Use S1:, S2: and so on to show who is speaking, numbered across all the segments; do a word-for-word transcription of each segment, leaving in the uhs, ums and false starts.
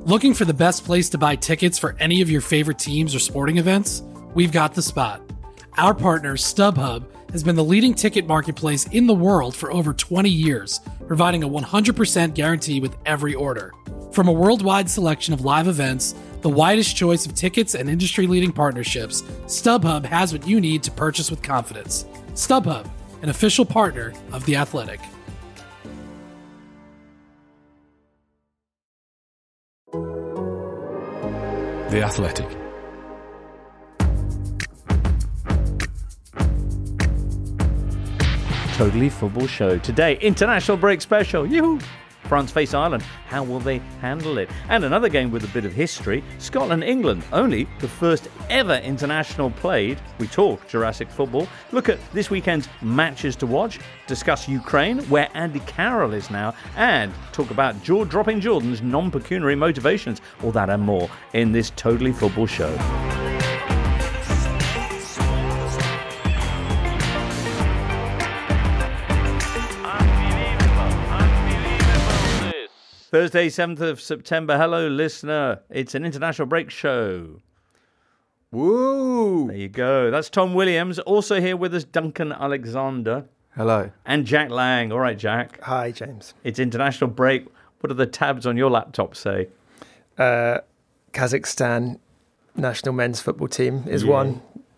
S1: Looking for the best place to buy tickets for any of your favorite teams or sporting events? We've got the spot. Our partner, StubHub, has been the leading ticket marketplace in the world for over twenty years, providing a one hundred percent guarantee with every order. From a worldwide selection of live events, the widest choice of tickets and industry-leading partnerships, StubHub has what you need to purchase with confidence. StubHub, an official partner of The Athletic.
S2: The Athletic.
S3: Totally Football Show. Today, international break special. Yoo-hoo! France face Ireland. How will they handle it? And another game with a bit of history. Scotland-England. Only the first ever international played. We talk Jurassic football. Look at this weekend's matches to watch. Discuss Ukraine, where Andy Carroll is now. And talk about jaw-dropping Jordan's non-pecuniary motivations. All that and more in this Totally Football Show. Thursday, seventh of September. Hello, listener. It's an international break show.
S4: Woo!
S3: There you go. That's Tom Williams. Also here with us, Duncan Alexander.
S4: Hello.
S3: And Jack Lang. All right, Jack.
S5: Hi, James.
S3: It's international break. What do the tabs on your laptop say?
S5: Uh, Kazakhstan national men's football team is
S3: yeah.
S5: one.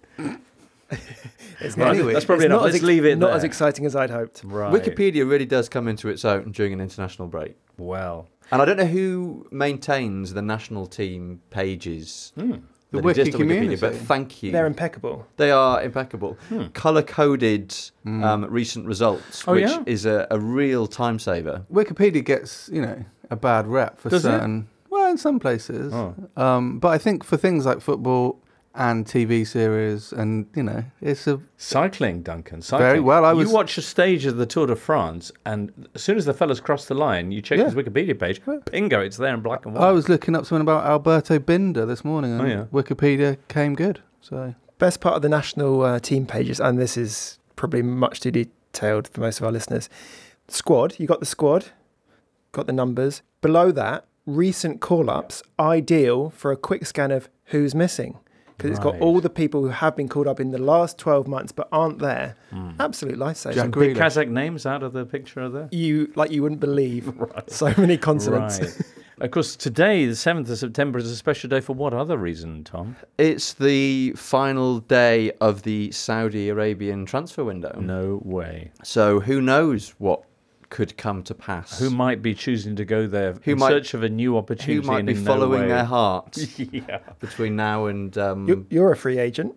S5: It's not,
S3: anyway, that's probably enough. Let's
S5: ex-
S3: leave it
S5: Not
S3: there.
S5: as exciting as I'd hoped.
S3: Right.
S4: Wikipedia really does come into its own during an international break.
S3: Well.
S4: And I don't know who maintains the national team pages.
S3: Mm.
S4: The
S6: Wiki community.
S4: But thank you.
S5: They're impeccable.
S4: They are impeccable.
S3: Hmm.
S4: Colour-coded
S6: Mm.
S4: um, recent results,
S3: Oh,
S4: which
S3: yeah?
S4: is a, a real time saver.
S6: Wikipedia gets, you know, a bad rep for
S3: Does it?
S6: certain... Well, in some places.
S3: Oh.
S6: Um, but I think for things like football and T V series and, you know, it's a...
S3: Cycling, Duncan. Cycling.
S6: Very well, I was-
S3: You watch a stage of the Tour de France, and as soon as the fellas cross the line, you check
S6: Yeah.
S3: his Wikipedia page, bingo, it's there in black and white.
S6: I was looking up something about Alberto Binder this morning and
S3: Oh, yeah.
S6: Wikipedia came good. So
S5: Best part of the national uh, team pages, and this is probably much too detailed for most of our listeners. Squad, you got the squad, got the numbers. Below that, recent call-ups, ideal for a quick scan of who's missing. Because it's got
S3: Right.
S5: all the people who have been called up in the last twelve months but aren't there.
S3: Mm.
S5: Absolute lifesaver.
S6: Jack
S3: Big
S6: Grealish.
S3: Kazakh names out of the picture there.
S5: You like you wouldn't believe
S3: Right.
S5: so many consonants.
S3: Right. Of course, today, the seventh of September, is a special day for what other reason, Tom?
S4: It's the final day of the Saudi Arabian transfer window.
S3: No way.
S4: So who knows what could come to pass?
S3: Who might be choosing to go there
S4: Who
S3: in
S4: might-
S3: search of a new opportunity?
S4: Who might
S3: and
S4: be
S3: in no
S4: following
S3: way-
S4: their hearts
S3: Yeah.
S4: between now and... Um,
S5: You- You're a free agent.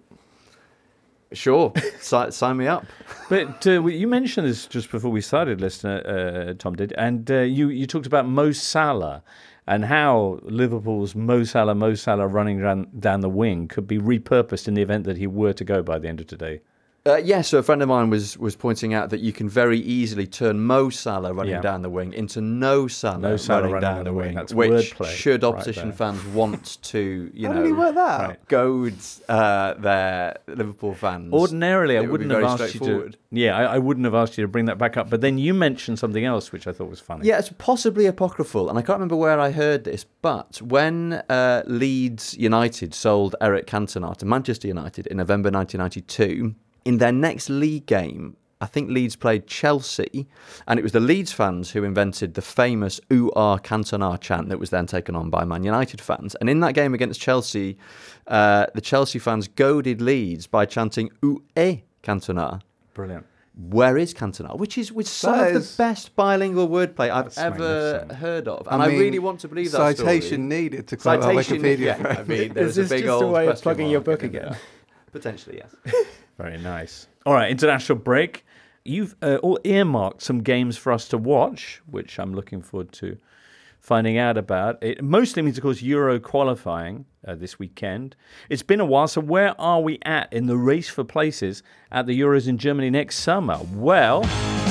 S4: Sure, si- sign me up.
S3: But uh, you mentioned this just before we started, listener, uh, Tom did, and uh, you, you talked about Mo Salah and how Liverpool's Mo Salah, Mo Salah running down, down the wing could be repurposed in the event that he were to go by the end of today.
S4: Uh, yeah, so a friend of mine was was pointing out that you can very easily turn Mo Salah running
S3: Yeah.
S4: down the wing into No Salah,
S3: No Salah
S4: running,
S3: running
S4: down
S3: down
S4: the
S3: the wing.
S4: wing,
S3: That's
S4: which
S3: wordplay
S4: should
S3: right
S4: opposition
S3: there.
S4: fans want to, you
S6: how
S4: know,
S6: did he work that out?
S3: Right.
S4: goad uh, their Liverpool fans.
S3: Ordinarily, I
S4: It would be
S3: wouldn't have
S4: very
S3: asked you to.
S4: straightforward.
S3: Yeah, I, I wouldn't have asked you to bring that back up. But then you mentioned something else, which I thought was funny.
S4: Yeah, it's possibly apocryphal, and I can't remember where I heard this, but when uh, Leeds United sold Eric Cantona to Manchester United in November nineteen ninety-two, in their next league game, I think Leeds played Chelsea, and it was the Leeds fans who invented the famous "Ooh Ah Cantona" chant that was then taken on by Man United fans. And in that game against Chelsea, uh, the Chelsea fans goaded Leeds by chanting "Ooh Eh Cantona."
S3: Brilliant.
S4: Where is Cantona? Which is with some
S6: That
S4: of
S6: is-
S4: the best bilingual wordplay I've
S3: That's
S4: ever
S3: magnificent.
S4: heard of, and I,
S6: mean,
S4: really want to believe that
S6: citation
S4: story.
S6: needed to quote our
S4: Citation,
S6: Wikipedia
S4: yeah.
S6: phrase.
S4: I mean,
S5: Is
S4: there's a
S5: this
S4: big
S5: just
S4: old
S5: a way of
S4: question
S5: plugging your
S4: mark
S5: book
S4: in
S5: again?
S4: there. Potentially, yes.
S3: Very nice. All right, international break. You've uh, all earmarked some games for us to watch, which I'm looking forward to finding out about. It mostly means, of course, Euro qualifying uh, this weekend. It's been a while, so where are we at in the race for places at the Euros in Germany next summer? Well,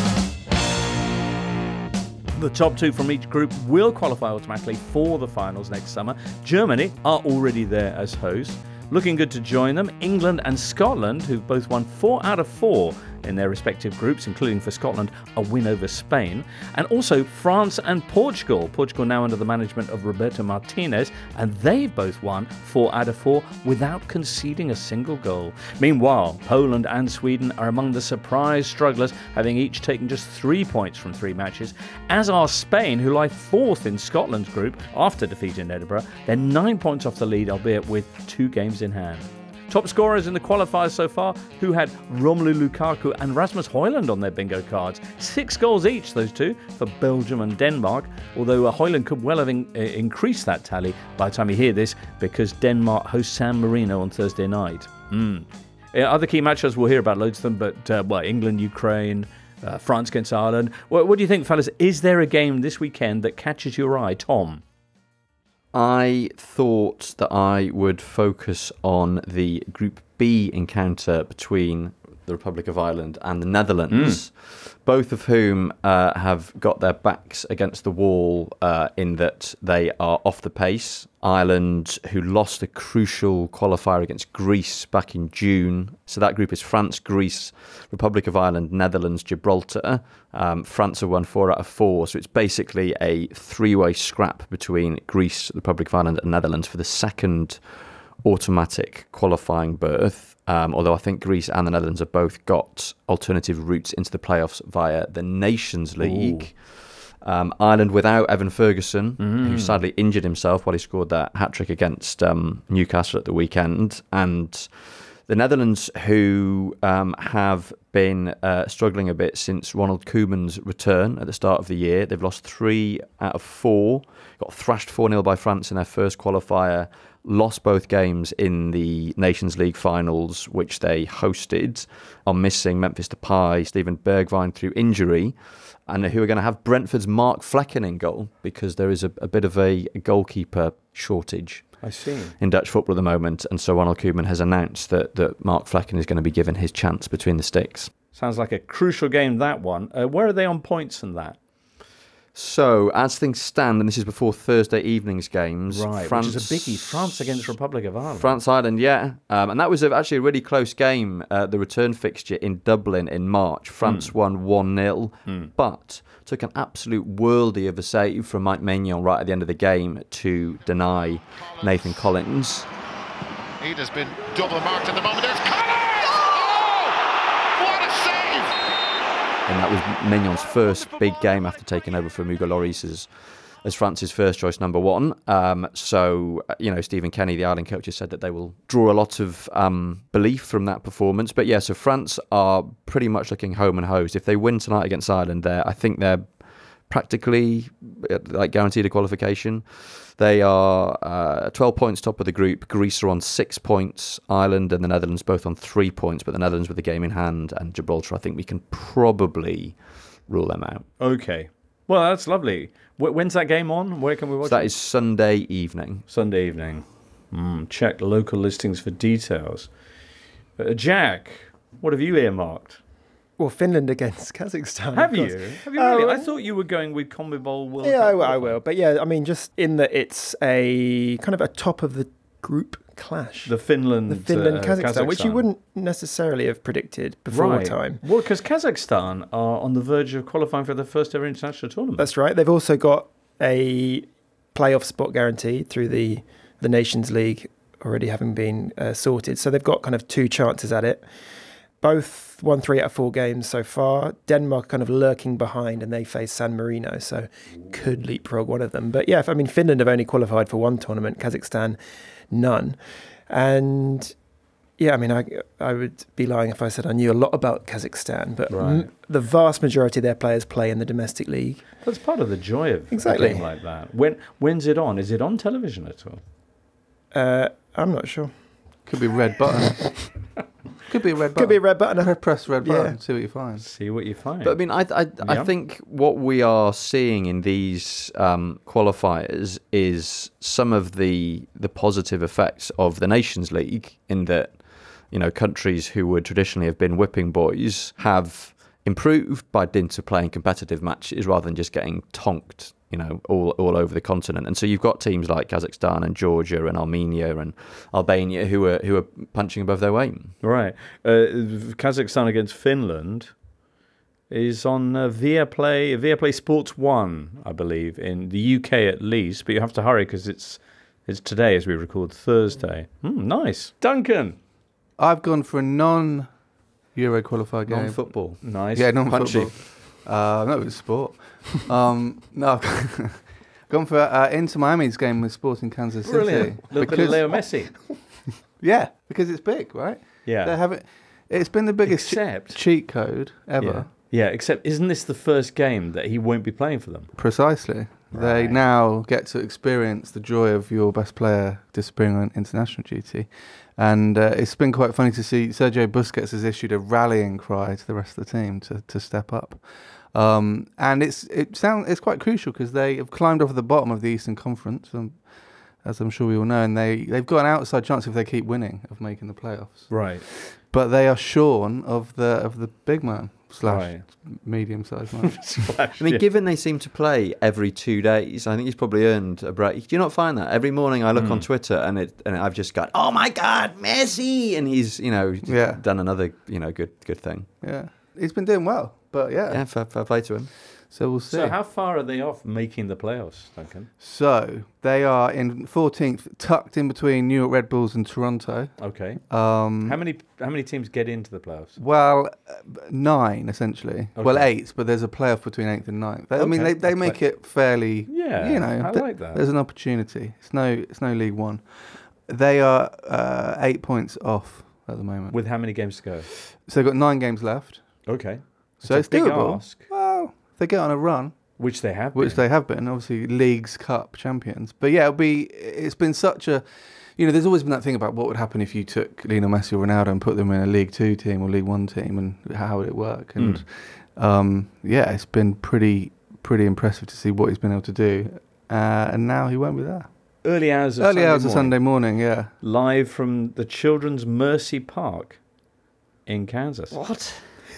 S3: the top two from each group will qualify automatically for the finals next summer. Germany are already there as hosts. Looking good to join them, England and Scotland, who've both won four out of four in their respective groups, including for Scotland a win over Spain, and also France and Portugal. Portugal now under the management of Roberto Martinez, and they've both won four out of four without conceding a single goal. Meanwhile, Poland and Sweden are among the surprise strugglers, having each taken just three points from three matches, as are Spain, who lie fourth in Scotland's group after defeating Edinburgh. They're nine points off the lead, albeit with two games in hand. Top scorers in the qualifiers so far, who had Romelu Lukaku and Rasmus Højlund on their bingo cards. Six goals each, those two, for Belgium and Denmark, although uh, Højlund could well have in- uh, increased that tally by the time you hear this, because Denmark hosts San Marino on Thursday night. Mm. Uh, other key matches, we'll hear about loads of them, but uh, well, England, Ukraine, uh, France against Ireland. What, what do you think, fellas? Is there a game this weekend that catches your eye? Tom?
S4: I thought that I would focus on the Group B encounter between the Republic of Ireland and the Netherlands, mm. both of whom uh, have got their backs against the wall uh, in that they are off the pace. Ireland, who lost a crucial qualifier against Greece back in June. So that group is France, Greece, Republic of Ireland, Netherlands, Gibraltar. Um, France have won four out of four. So it's basically a three-way scrap between Greece, Republic of Ireland and Netherlands for the second automatic qualifying berth. Um, although I think Greece and the Netherlands have both got alternative routes into the playoffs via the Nations League. Um, Ireland without Evan Ferguson, mm. who sadly injured himself while he scored that hat-trick against um, Newcastle at the weekend. And the Netherlands, who um, have been uh, struggling a bit since Ronald Koeman's return at the start of the year. They've lost three out of four, got thrashed four nil by France in their first qualifier, lost both games in the Nations League finals, which they hosted, are missing Memphis Depay, Steven Bergwijn through injury, and who are going to have Brentford's Mark Flecken in goal, because there is a, a bit of a, a goalkeeper shortage.
S3: I see.
S4: In Dutch football at the moment, and so Ronald Koeman has announced that, that Mark Flecken is going to be given his chance between the sticks.
S3: Sounds like a crucial game, that one. Uh, where are they on points in that?
S4: So, as things stand, and this is before Thursday evening's games,
S3: right,
S4: France,
S3: which is a biggie, France against Republic of Ireland.
S4: France-Ireland, yeah. Um, and that was a, actually a really close game, uh, the return fixture in Dublin in March. France mm. won one nil, mm. but took an absolute worldie of a save from Mike Maignan right at the end of the game to deny Nathan Collins.
S7: He has been double marked at the moment. There's Collins! Oh! What a save!
S4: And that was Maignan's first big game after taking over from Hugo Lloris as, as France's first choice number one. Um, so, you know, Stephen Kenny, the Ireland coach, has said that they will draw a lot of um, belief from that performance. But yeah, so France are pretty much looking home and hosed. If they win tonight against Ireland, they're, I think they're practically like guaranteed a qualification. They are uh, twelve points top of the group. Greece are on six points. Ireland and the Netherlands both on three points, but the Netherlands with the game in hand, and Gibraltar, I think we can probably rule them out.
S3: Okay. Well, that's lovely. When's that game on? Where can we watch
S4: so that
S3: it?
S4: is Sunday evening.
S3: Sunday evening. Mm, check local listings for details. Uh, Jack, what have you earmarked?
S5: Well, Finland against Kazakhstan.
S3: Have you? Have you really?
S5: Uh,
S3: I thought you were going with CONMEBOL World
S5: Yeah,
S3: Cup
S5: I, will, I will. But yeah, I mean, just in that it's a kind of a top of the group clash.
S3: The Finland,
S5: the Finland
S3: uh,
S5: Kazakhstan,
S3: Kazakhstan,
S5: which you wouldn't necessarily have predicted before
S3: right.
S5: time.
S3: Well, because Kazakhstan are on the verge of qualifying for their first ever international tournament.
S5: That's right. They've also got a playoff spot guaranteed through the the Nations League already having been uh, sorted. So they've got kind of two chances at it. Both won three out of four games so far. Denmark kind of lurking behind, and they face San Marino, so could leapfrog one of them. But yeah, I mean, Finland have only qualified for one tournament, Kazakhstan none. And yeah, I mean, I I would be lying if I said I knew a lot about Kazakhstan, but
S3: right.
S5: m- the vast majority of their players play in the domestic league.
S3: That's part of the joy of
S5: exactly.
S3: a game like that. When When's it on? Is it on television at all?
S5: Uh, I'm not sure.
S6: Could be red button. Could be a red button.
S5: Could be a red button.
S6: Red press red button.
S5: Yeah.
S6: See what you find.
S3: See what you find.
S4: But I mean, I I,
S3: yeah.
S4: I think what we are seeing in these um, qualifiers is some of the the positive effects of the Nations League, in that, you know, countries who would traditionally have been whipping boys have improved by dint of playing competitive matches rather than just getting tonked, you know, all all over the continent. And so you've got teams like Kazakhstan and Georgia and Armenia and Albania who are who are punching above their weight.
S3: Right. Uh, Kazakhstan against Finland is on uh, Viaplay, Viaplay Sports One, I believe, in the U K at least. But you have to hurry because it's it's today as we record Thursday. Mm, nice, Duncan.
S6: I've gone for a non-Euro qualifier game.
S4: Non-football.
S3: Nice.
S6: Yeah, non-football.
S3: Punchy.
S6: Uh, no, it was sport. um, no, I've gone for uh, Inter Miami's game with Sporting Kansas City.
S3: Brilliant. A little bit of Leo Messi.
S6: Yeah, because it's big, right?
S3: Yeah.
S6: They have it. It's been the biggest
S3: Except-
S6: che- cheat code ever.
S3: Yeah. Yeah, except isn't this the first game that he won't be playing for them?
S6: Precisely. They
S3: Right.
S6: now get to experience the joy of your best player disappearing on international duty. And uh, it's been quite funny to see Sergio Busquets has issued a rallying cry to the rest of the team to, to step up. Um, and it's it sound, it's quite crucial because they have climbed off the bottom of the Eastern Conference, um, as I'm sure we all know, and they, they've got an outside chance if they keep winning of making the playoffs.
S3: Right.
S6: But they are shorn of the of the big man slash
S3: Right.
S6: medium-sized man.
S4: I mean, given they seem to play every two days, I think he's probably earned a break. Do you not find that? Every morning I look
S3: Mm.
S4: on Twitter and it and I've just got, oh my God, Messi! And he's, you know,
S6: Yeah.
S4: done another, you know, good good thing.
S6: Yeah, he's been doing well, but yeah,
S4: Yeah, fair, fair play to him.
S6: so we'll see.
S3: So how far are they off making the playoffs, Duncan?
S6: So they are in fourteenth, tucked in between New York Red Bulls and Toronto.
S3: Okay.
S6: Um,
S3: How many how many teams get into the playoffs?
S6: well, uh, nine essentially. Well,
S3: Okay.
S6: eight, but there's a playoff between eighth and ninth. I mean,
S3: Okay.
S6: they, they make it fairly.
S3: Yeah,
S6: you know,
S3: I
S6: th-
S3: like that.
S6: There's an opportunity. It's no, it's no League One. They are uh, eight points off at the moment.
S3: With how many games to go?
S6: So they've got nine games left.
S3: Okay.
S6: So
S3: a
S6: it's
S3: big
S6: doable.
S3: ask,
S6: Well, if they get on a run,
S3: which they have
S6: which
S3: been.
S6: they have been, obviously leagues, cup champions. But yeah, it'll be. It's been such a, you know, there's always been that thing about what would happen if you took Lionel Messi or Ronaldo and put them in a League Two team or League One team, and how would it work? And um, yeah, it's been pretty pretty impressive to see what he's been able to do. Uh, and now he won't be there.
S3: Early hours of
S6: Early
S3: Sunday
S6: hours of
S3: morning,
S6: Sunday morning, yeah.
S3: live from the Children's Mercy Park in Kansas.
S4: What?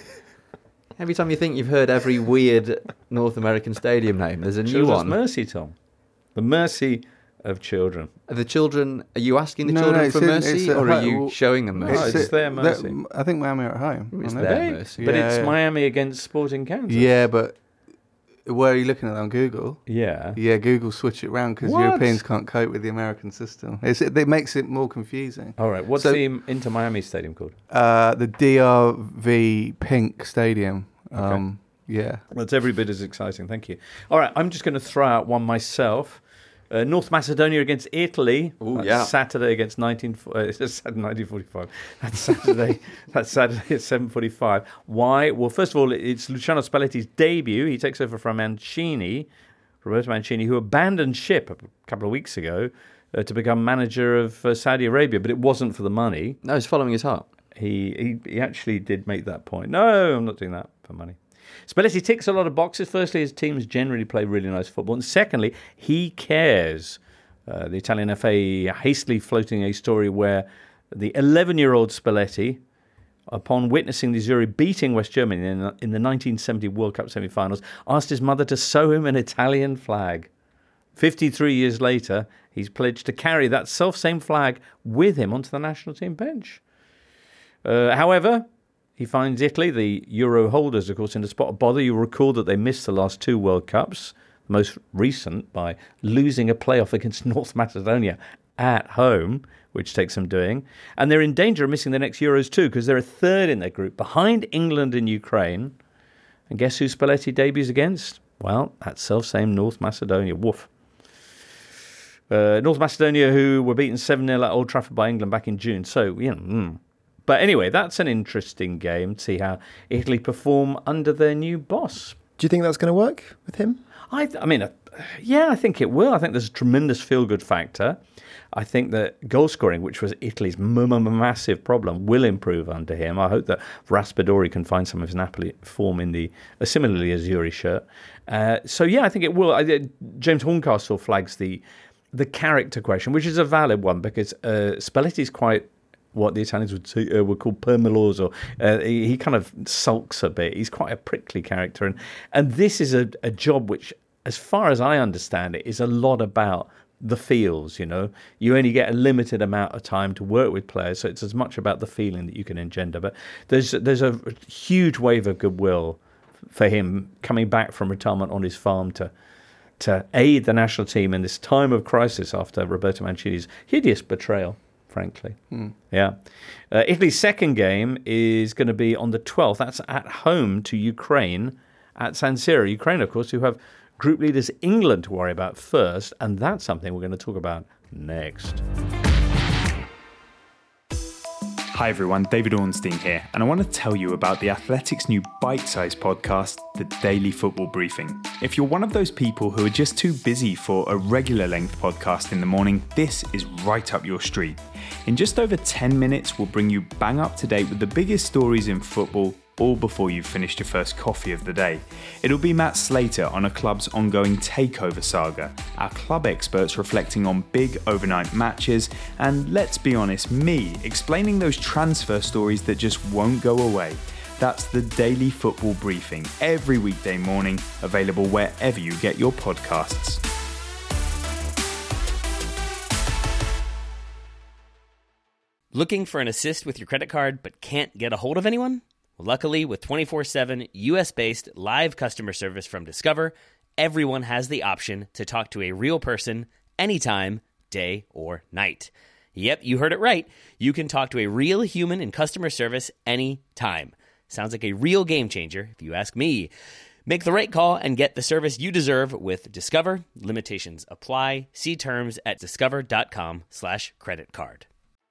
S4: Every time you think you've heard every weird North American stadium name, there's a new
S3: Children's
S4: one.
S3: Mercy, Tom. The mercy of children.
S4: Are the children, are you asking the
S6: No,
S4: children
S6: no, it's
S4: for
S6: in-
S4: mercy
S6: it's at
S4: or are
S6: home.
S4: you showing them
S3: No,
S4: mercy?
S3: it's their
S6: that-
S3: mercy.
S6: I think Miami are at home.
S4: It's
S6: aren't
S4: their
S6: they?
S4: mercy.
S3: But
S6: Yeah,
S3: it's
S6: yeah.
S3: Miami against Sporting Kansas.
S6: Yeah, but where are you looking at that on Google?
S3: Yeah.
S6: Yeah, Google switch it round because
S3: What?
S6: Europeans can't cope with the American system. It's, it, it makes it more confusing.
S3: All right. What's
S6: So-
S3: the Inter Miami Stadium called?
S6: Uh, the D R V Pink Stadium. Um, Yeah.
S3: That's every bit as exciting. Thank you. All right. I'm just going to throw out one myself. Uh, North Macedonia against Italy.
S4: Ooh,
S3: That's
S4: yeah.
S3: Saturday against nineteen, uh, it's nineteen forty-five. That's Saturday. That's Saturday at seven forty-five. Why? Well, first of all, it's Luciano Spalletti's debut. He takes over from Mancini, Roberto Mancini, who abandoned ship a couple of weeks ago uh, to become manager of uh, Saudi Arabia, but it wasn't for the money.
S4: No, he's following his heart.
S3: He, he he actually did make that point. No, I'm not doing that for money. Spalletti ticks a lot of boxes. Firstly, his teams generally play really nice football. And secondly, he cares. Uh, the Italian F A hastily floating a story where the eleven-year-old Spalletti, upon witnessing the Azzurri beating West Germany in, in the nineteen seventy World Cup semi-finals, asked his mother to sew him an Italian flag. fifty-three years later, he's pledged to carry that self-same flag with him onto the national team bench. Uh, however, he finds Italy, the Euro holders, of course, in a spot of bother. You'll recall that they missed the last two World Cups, the most recent by losing a playoff against North Macedonia at home, which takes some doing. And they're in danger of missing the next Euros too, because they're a third in their group, behind England and Ukraine. And guess who Spalletti debuts against? Well, that self-same North Macedonia. Woof. Uh, North Macedonia, who were beaten seven nil at Old Trafford by England back in June. So, you know... Mm. But anyway, that's an interesting game to see how Italy perform under their new boss.
S5: Do you think that's going to work with him?
S3: I, I mean, uh, yeah, I think it will. I think there's a tremendous feel-good factor. I think that goal scoring, which was Italy's m- m- massive problem, will improve under him. I hope that Raspadori can find some of his Napoli form in the uh, similarly Azzurri shirt. Uh, so yeah, I think it will. I, uh, James Horncastle flags the the character question, which is a valid one because uh, Spalletti's quite what the Italians would say, uh, would call permaloso. Uh, he, he kind of sulks a bit. He's quite a prickly character. And, and this is a, a job which, as far as I understand it, is a lot about the feels, you know. You only get a limited amount of time to work with players, so it's as much about the feeling that you can engender. But there's there's a huge wave of goodwill for him coming back from retirement on his farm to to aid the national team in this time of crisis after Roberto Mancini's hideous betrayal, frankly. Mm. Yeah. Uh, Italy's second game is going to be on the twelfth. That's at home to Ukraine at San Siro. Ukraine, of course, who have group leaders England to worry about first, and that's something we're going to talk about next.
S8: Hi everyone, David Ornstein here, and I want to tell you about The Athletic's new bite-sized podcast, The Daily Football Briefing. If you're one of those people who are just too busy for a regular length podcast in the morning, this is right up your street. In just over ten minutes, we'll bring you bang up to date with the biggest stories in football, all before you've finished your first coffee of the day. It'll be Matt Slater on a club's ongoing takeover saga, our club experts reflecting on big overnight matches, and let's be honest, me explaining those transfer stories that just won't go away. That's the Daily Football Briefing, every weekday morning, available wherever you get your podcasts.
S9: Looking for an assist with your credit card but can't get a hold of anyone? Luckily, with twenty-four seven U S-based live customer service from Discover, everyone has the option to talk to a real person anytime, day or night. Yep, you heard it right. You can talk to a real human in customer service anytime. Sounds like a real game changer, if you ask me. Make the right call and get the service you deserve with Discover. Limitations apply. See terms at discover.com slash credit card.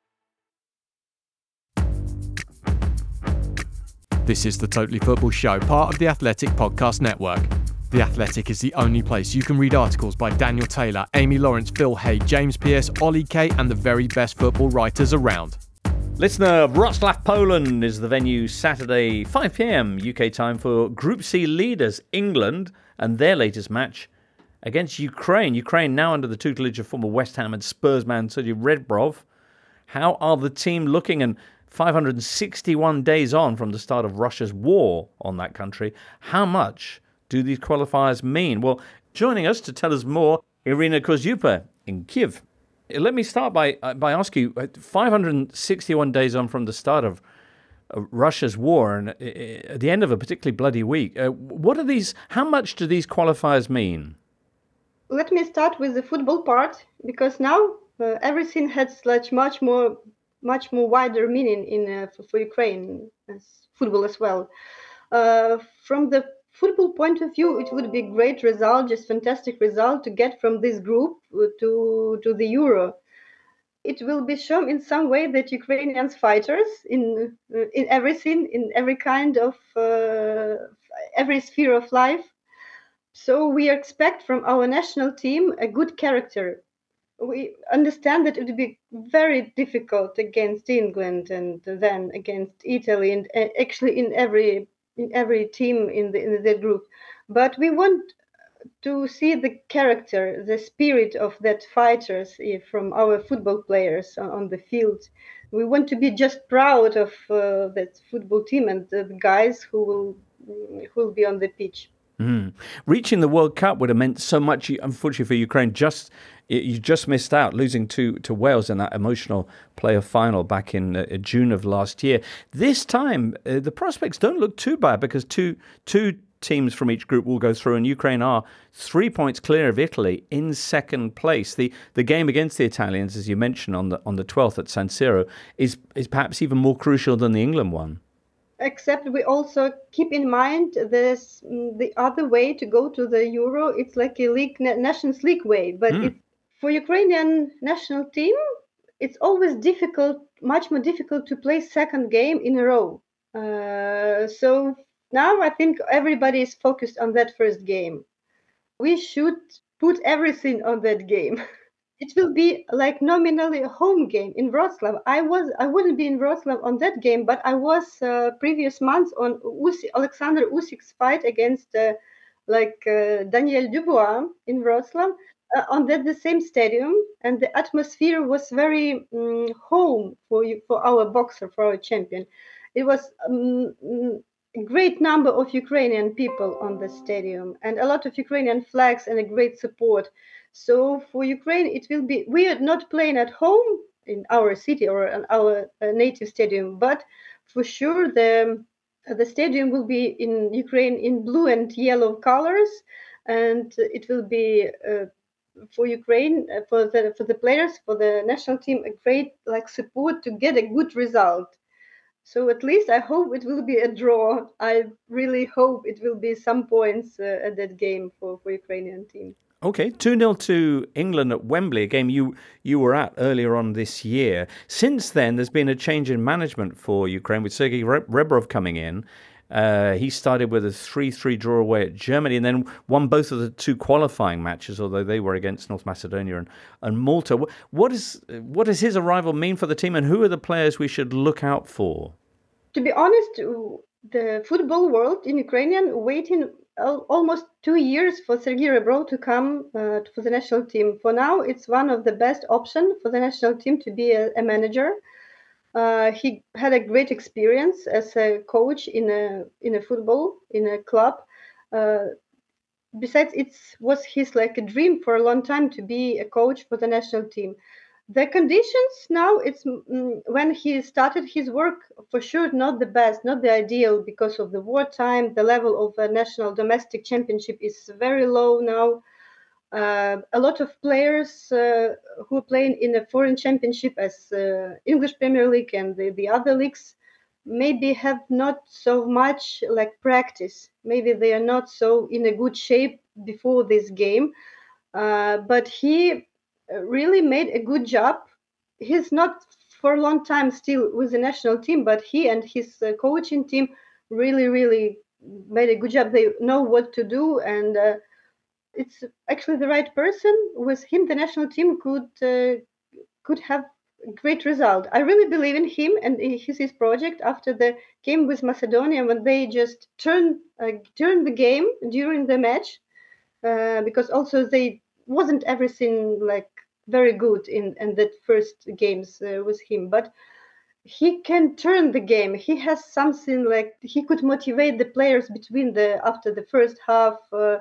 S10: This is the Totally Football Show, part of the Athletic Podcast Network. The Athletic is the only place you can read articles by Daniel Taylor, Amy Lawrence, Phil Hay, James Pearce, Ollie Kay, and the very best football writers around.
S3: Listener, Wrocław, Poland is the venue Saturday, five p.m. U K time for Group C leaders England and their latest match against Ukraine. Ukraine now under the tutelage of former West Ham and Spurs man Sergei Redbrov. How are the team looking? And five hundred sixty-one days on from the start of Russia's war on that country, how much do these qualifiers mean? Well, joining us to tell us more, Irina Kozyupa in Kyiv. Let me start by by asking you, five hundred sixty-one days on from the start of Russia's war and at the end of a particularly bloody week, uh, what are these? How much do these qualifiers mean?
S11: Let me start with the football part, because now uh, everything has like much more much more wider meaning in uh, for, for Ukraine as football as well. Uh, from the football point of view, it would be a great result, just fantastic result to get from this group to to the Euro. It will be shown in some way that Ukrainians fighters in uh, in everything, in every kind of uh, every sphere of life. So we expect from our national team a good character. We understand that it would be very difficult against England and then against Italy and actually in every in every team in the in the group. But we want to see the character, the spirit of that fighters from our football players on the field. We want to be just proud of uh, that football team and the guys who will who will be on the pitch.
S3: Mm. Reaching the World Cup would have meant so much, unfortunately, for Ukraine. Just you just missed out, losing to, to Wales in that emotional playoff final back in uh, June of last year. This time, uh, the prospects don't look too bad because two two teams from each group will go through, and Ukraine are three points clear of Italy in second place. The the game against the Italians, as you mentioned, on the on the twelfth at San Siro, is is perhaps even more crucial than the England one.
S11: Except we also keep in mind this the other way to go to the Euro. It's like a league, Nations League way. But mm. it, for Ukrainian national team, it's always difficult, much more difficult to play second game in a row. Uh, so now I think everybody is focused on that first game. We should put everything on that game. It will be like nominally a home game in Wrocław. I was, I wouldn't be in Wrocław on that game, but I was uh, previous months on Usyk, Alexander Usyk's fight against uh, like uh, Daniel Dubois in Wrocław. uh, on that the same stadium, and the atmosphere was very um, home for you, for our boxer, for our champion. It was um, a great number of Ukrainian people on the stadium, and a lot of Ukrainian flags and a great support. So for Ukraine, it will be, we are not playing at home in our city or in our uh, native stadium, but for sure the the stadium will be in Ukraine in blue and yellow colors, and it will be uh, for Ukraine, uh, for the for the players, for the national team, a great like support to get a good result. So at least I hope it will be a draw. I really hope it will be some points uh, at that game for for Ukrainian team.
S3: Okay, two nil to England at Wembley, a game you, you were at earlier on this year. Since then, there's been a change in management for Ukraine with Sergei Rebrov coming in. Uh, he started with a three three draw away at Germany and then won both of the two qualifying matches, although they were against North Macedonia and, and Malta. What is, what does his arrival mean for the team, and who are the players we should look out for?
S11: To be honest, the football world in Ukrainian waiting almost two years for Sergei Rebrov to come uh, for the national team. For now, it's one of the best options for the national team to be a, a manager. Uh, he had a great experience as a coach in a in a football in a club. Uh, besides, it was his like a dream for a long time to be a coach for the national team. The conditions now, it's mm, when he started his work, for sure not the best, not the ideal, because of the wartime. The level of a national domestic championship is very low now. Uh, a lot of players uh, who are playing in a foreign championship as uh, English Premier League and the, the other leagues maybe have not so much like practice. Maybe they are not so in a good shape before this game. Uh, but he really made a good job. He's not for a long time still with the national team, but he and his uh, coaching team really, really made a good job. They know what to do, and uh, it's actually the right person. With him, the national team could uh, could have a great result. I really believe in him and his, his project after the game with Macedonia, when they just turned uh, turned the game during the match, uh, because also they wasn't everything like very good in, in that first games uh, with him, but he can turn the game. He has something like he could motivate the players between the after the first half. Uh,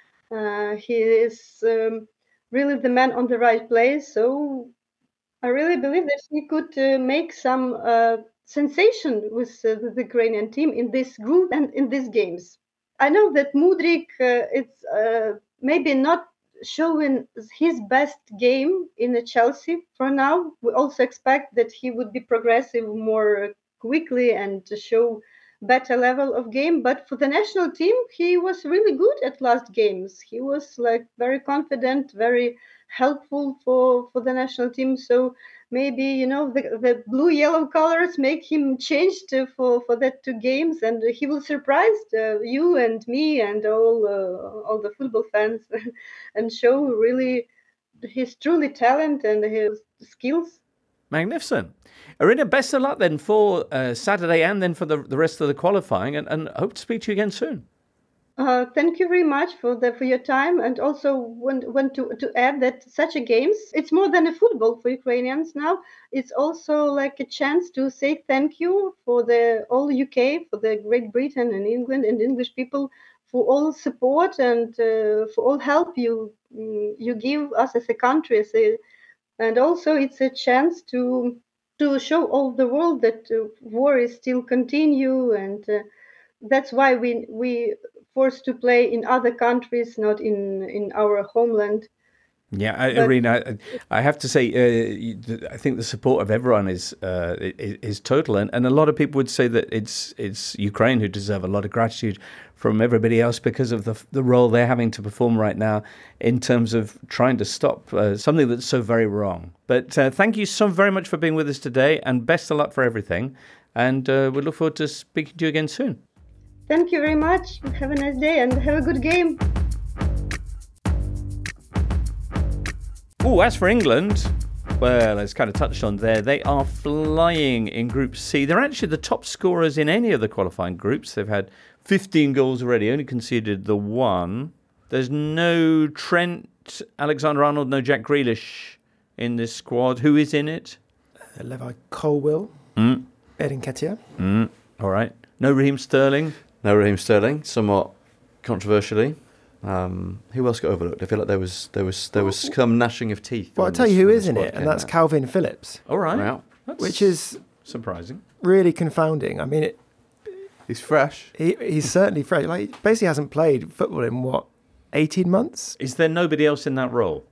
S11: uh, he is um, really the man on the right place. So I really believe that he could uh, make some uh, sensation with uh, the Ukrainian team in this group and in these games. I know that Mudryk uh, it's uh, maybe not showing his best game in the Chelsea for now. We also expect that he would be progressive more quickly and to show better level of game. But for the national team, he was really good at last games. He was like very confident, very helpful for, for the national team. So maybe, you know, the, the blue yellow colors make him change to, for, for that two games, and he will surprise uh, you and me and all uh, all the football fans and show really his truly talent and his skills.
S3: Magnificent. Irina, best of luck then for uh, Saturday and then for the, the rest of the qualifying, and, and hope to speak to you again soon.
S11: Uh, thank you very much for the for your time, and also want, want to, to add that such a games, it's more than a football for Ukrainians now. It's also like a chance to say thank you for the all U K, for the Great Britain and England and English people, for all support and uh, for all help you you give us as a country. As a, and also it's a chance to to show all the world that uh, war is still continue, and uh, that's why we we. forced to play in other countries, not in, in our homeland.
S3: Yeah, I, Irina, I, I have to say, uh, I think the support of everyone is uh, is, is total, and, and a lot of people would say that it's it's Ukraine who deserve a lot of gratitude from everybody else because of the the role they're having to perform right now in terms of trying to stop uh, something that's so very wrong. But uh, thank you so very much for being with us today, and best of luck for everything. And uh, we look forward to speaking to you again soon.
S11: Thank you very much. Have a nice day and have a good game.
S3: Oh, as for England, well, as kind of touched on there, they are flying in Group C. They're actually the top scorers in any of the qualifying groups. They've had fifteen goals already, only conceded the one. There's no Trent Alexander-Arnold, no Jack Grealish in this squad. Who is in it?
S5: Uh, Levi Colwill,
S3: Mm.
S5: Ed Nketiah.
S3: Mm. All right. No Raheem Sterling.
S4: No Raheem Sterling, somewhat controversially. Um, who else got overlooked? I feel like there was there was there was some gnashing of teeth.
S5: Well, I'll
S4: when
S5: tell
S4: this-
S5: you who
S4: when
S5: is
S4: the
S5: in
S4: squad
S5: it, and
S4: came
S5: that's
S4: out.
S5: Calvin Phillips,
S3: All right.
S4: Wow.
S3: That's
S5: which is
S3: surprising.
S5: really confounding. I mean, it,
S6: He's fresh.
S5: he, he's certainly fresh. Like, he basically hasn't played football in, what, eighteen months?
S3: Is there nobody else in that role?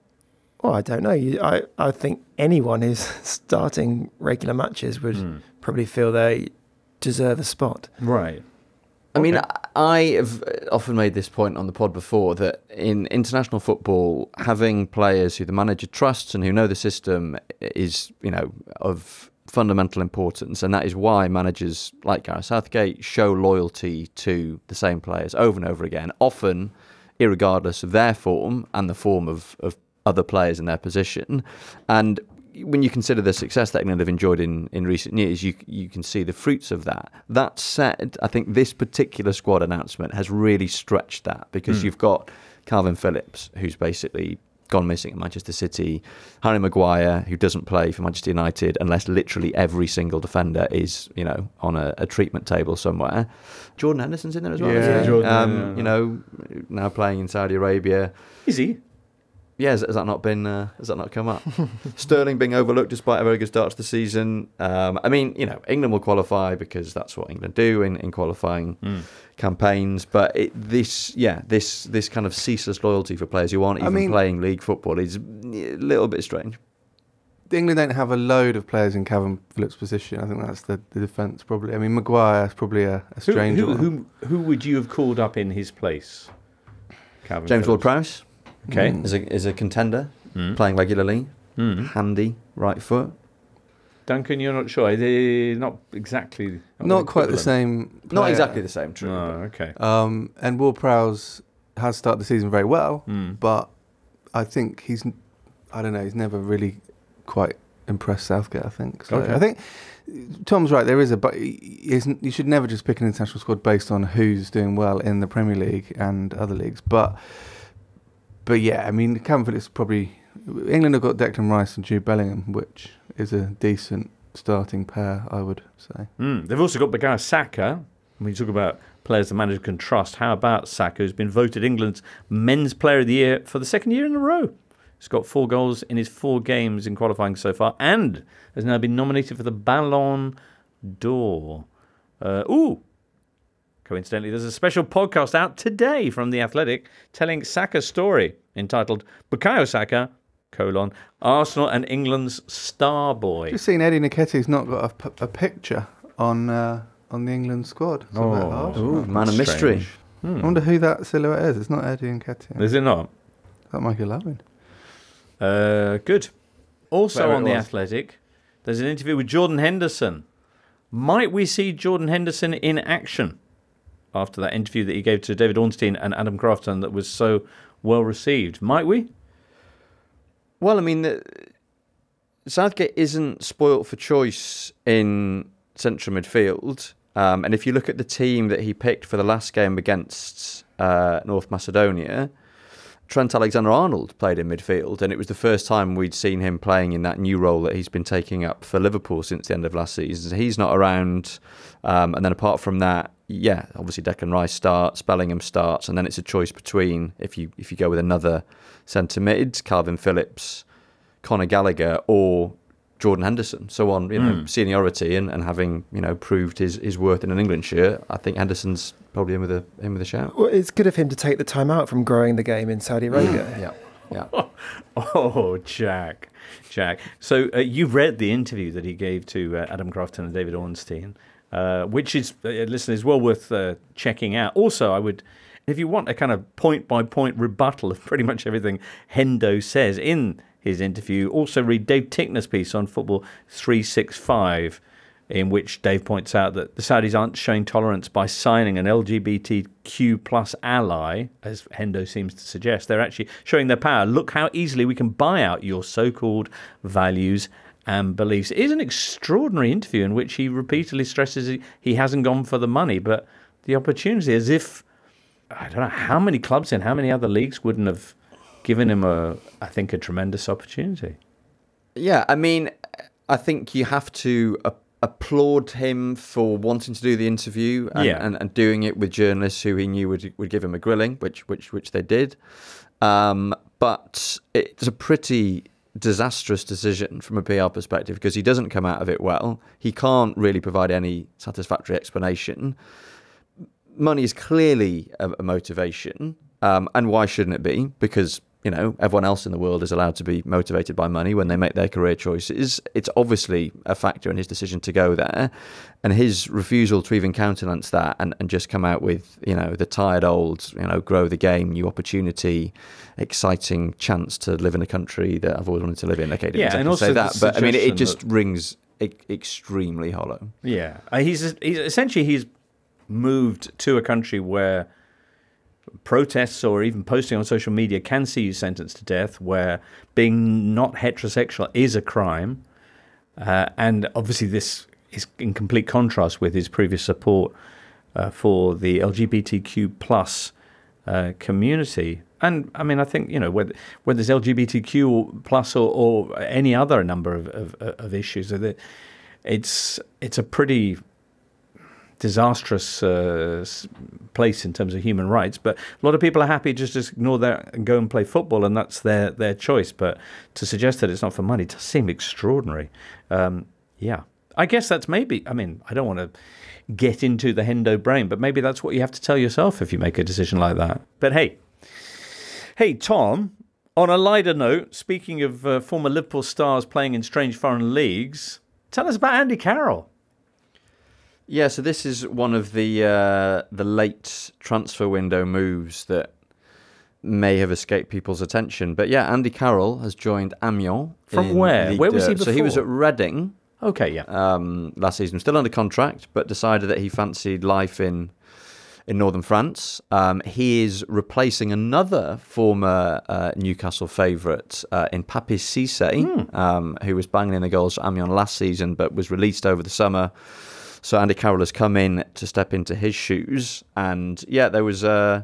S5: Well, I don't know. You, I, I think anyone who's starting regular matches would
S3: Hmm.
S5: probably feel they deserve a spot.
S3: Right.
S4: I mean,
S3: Okay.
S4: I have often made this point on the pod before that in international football, having players who the manager trusts and who know the system is, you know, of fundamental importance. And that is why managers like Gareth Southgate show loyalty to the same players over and over again, often irregardless of their form and the form of, of other players in their position. And when you consider the success that England have enjoyed in, in recent years, you you can see the fruits of that. That said, I think this particular squad announcement has really stretched that because
S3: Mm.
S4: you've got Calvin Phillips, who's basically gone missing at Manchester City, Harry Maguire, who doesn't play for Manchester United unless literally every single defender is, you know, on a, a treatment table somewhere. Jordan Henderson's in there as well.
S6: Yeah,
S4: isn't he?
S3: Jordan,
S4: um,
S3: yeah, yeah.
S4: you know, now playing in Saudi Arabia.
S3: Is he?
S4: Yeah, has, has that not been? Uh, has that not come up? Sterling being overlooked despite a very good start to the season. Um, I mean, you know, England will qualify because that's what England do in, in qualifying
S3: Mm.
S4: campaigns. But it, this, yeah, this this kind of ceaseless loyalty for players who aren't
S6: I
S4: even
S6: mean-
S4: playing league football is a little bit strange.
S6: England don't have a load of players in Calvin Phillips' position. I think that's the, the defence probably. I mean, Maguire is probably a, a
S3: Who,
S6: strange
S3: who,
S6: one.
S3: who, who would you have called up in his place? Calvin
S4: James
S3: Phillips.
S4: Ward-Prowse
S3: Okay.
S4: is a is a contender,
S3: Mm.
S4: playing regularly,
S3: Mm.
S4: handy right foot.
S3: Duncan, you're not sure. They're not exactly.
S6: Not quite the
S3: equivalent.
S6: same.
S4: Not
S6: player.
S4: exactly the same, true.
S3: No, okay.
S6: Um, and Ward-Prowse has started the season very well,
S3: Mm.
S6: but I think he's, I don't know, he's never really quite impressed Southgate, I think. So
S3: Okay.
S6: I think Tom's right, there is a, but he isn't, you should never just pick an international squad based on who's doing well in the Premier League and other leagues. But, but yeah, I mean, Calvin Phillips probably, England have got Declan Rice and Jude Bellingham, which is a decent starting pair, I would say.
S3: Mm. They've also got Bukayo Saka. When you talk about players the manager can trust, how about Saka, who's been voted England's Men's Player of the Year for the second year in a row? He's got four goals in his four games in qualifying so far and has now been nominated for the Ballon d'Or. Uh, ooh! Coincidentally, there's a special podcast out today from The Athletic telling Saka's story entitled Bukayo Saka, colon, Arsenal and England's star boy.
S6: Just seen Eddie Nketiah's not got a, p- a picture on uh, on the England squad. It's a bit
S3: Oh.
S6: harsh.
S4: Ooh, man of
S3: Strange.
S4: mystery.
S6: I wonder who that silhouette is. It's not Eddie Nketiah.
S3: Is it not?
S6: That Michael Owen.
S3: Uh, good. Also
S4: Whatever
S3: on
S4: it
S3: The
S4: was.
S3: Athletic, there's an interview with Jordan Henderson. Might we see Jordan Henderson in action after that interview that he gave to David Ornstein and Adam Crafton that was so well received? Might we?
S4: Well, I mean, the, Southgate isn't spoilt for choice in central midfield. Um, and if you look at the team that he picked for the last game against uh, North Macedonia, Trent Alexander-Arnold played in midfield, and it was the first time we'd seen him playing in that new role that he's been taking up for Liverpool since the end of last season. So he's not around. Um, and then apart from that, yeah, obviously Declan Rice starts, Bellingham starts, and then it's a choice between, if you if you go with another centre mid, Calvin Phillips, Conor Gallagher, or Jordan Henderson. So on, you know,
S3: Mm.
S4: seniority and, and having, you know, proved his, his worth in an England shirt, I think Henderson's probably in with a in with a shout.
S5: Well, it's good of him to take the time out from growing the game in Saudi Arabia.
S4: Yeah, yeah.
S3: Oh, Jack. Jack. So uh, you've read the interview that he gave to uh, Adam Crafton and David Ornstein, uh, which is, uh, listen, is well worth uh, checking out. Also, I would, if you want a kind of point-by-point rebuttal of pretty much everything Hendo says in his interview, also read Dave Tickner's piece on Football three sixty-five, in which Dave points out that the Saudis aren't showing tolerance by signing an L G B T Q plus ally, as Hendo seems to suggest. They're actually showing their power. Look how easily we can buy out your so-called values and beliefs. It is an extraordinary interview in which he repeatedly stresses he, he hasn't gone for the money, but the opportunity, as if, I don't know how many clubs in how many other leagues wouldn't have given him a, I think, a tremendous opportunity.
S4: Yeah, I mean, I think you have to a- applaud him for wanting to do the interview and,
S3: Yeah.
S4: and, and doing it with journalists who he knew would would give him a grilling, which which which they did. Um, but it's a pretty disastrous decision from a P R perspective because he doesn't come out of it well. He can't really provide any satisfactory explanation. Money is clearly a, a motivation, um, and why shouldn't it be? Because, you know, everyone else in the world is allowed to be motivated by money when they make their career choices. It's obviously a factor in his decision to go there, and his refusal to even countenance that and, and just come out with, you know, the tired old, you know, grow the game, new opportunity, exciting chance to live in a country that I've always wanted to live in. Okay, I didn't
S3: Yeah,
S4: exactly
S3: and also
S4: say
S3: the
S4: that, but I mean, it, it
S3: suggestion
S4: just
S3: that-
S4: rings e- extremely hollow.
S3: Yeah, uh, he's, he's essentially he's moved to a country where protests or even posting on social media can see you sentenced to death, where being not heterosexual is a crime, uh, and obviously this is in complete contrast with his previous support uh, for the L G B T Q plus uh, community. And I mean, I think, you know, whether whether it's L G B T Q plus or, or any other number of of, of issues, that it's it's a pretty disastrous uh, place in terms of human rights, but a lot of people are happy just to ignore that and go and play football, and that's their their choice. But to suggest that it's not for money does seem extraordinary. Um, yeah, I guess that's maybe. I mean, I don't want to get into the Hendo brain, but maybe that's what you have to tell yourself if you make a decision like that. But hey, hey, Tom. On a lighter note, speaking of uh, former Liverpool stars playing in strange foreign leagues, tell us about Andy Carroll.
S4: Yeah, so this is one of the uh, the late transfer window moves that may have escaped people's attention. But yeah, Andy Carroll has joined Amiens.
S3: From
S4: in
S3: where?
S4: Ligue
S3: Where was he
S4: two. So he was
S3: before?
S4: at Reading.
S3: Okay, yeah.
S4: Um, last season, still under contract, but decided that he fancied life in in northern France. Um, he is replacing another former uh, Newcastle favourite uh, in Papis Cisse,
S3: Hmm.
S4: um, who was banging in the goals for Amiens last season, but was released over the summer. So Andy Carroll has come in to step into his shoes. And yeah, there was a,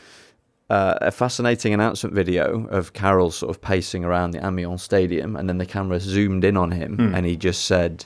S4: a, a fascinating announcement video of Carroll sort of pacing around the Amiens stadium. And then the camera zoomed in on him
S3: Hmm.
S4: and he just said,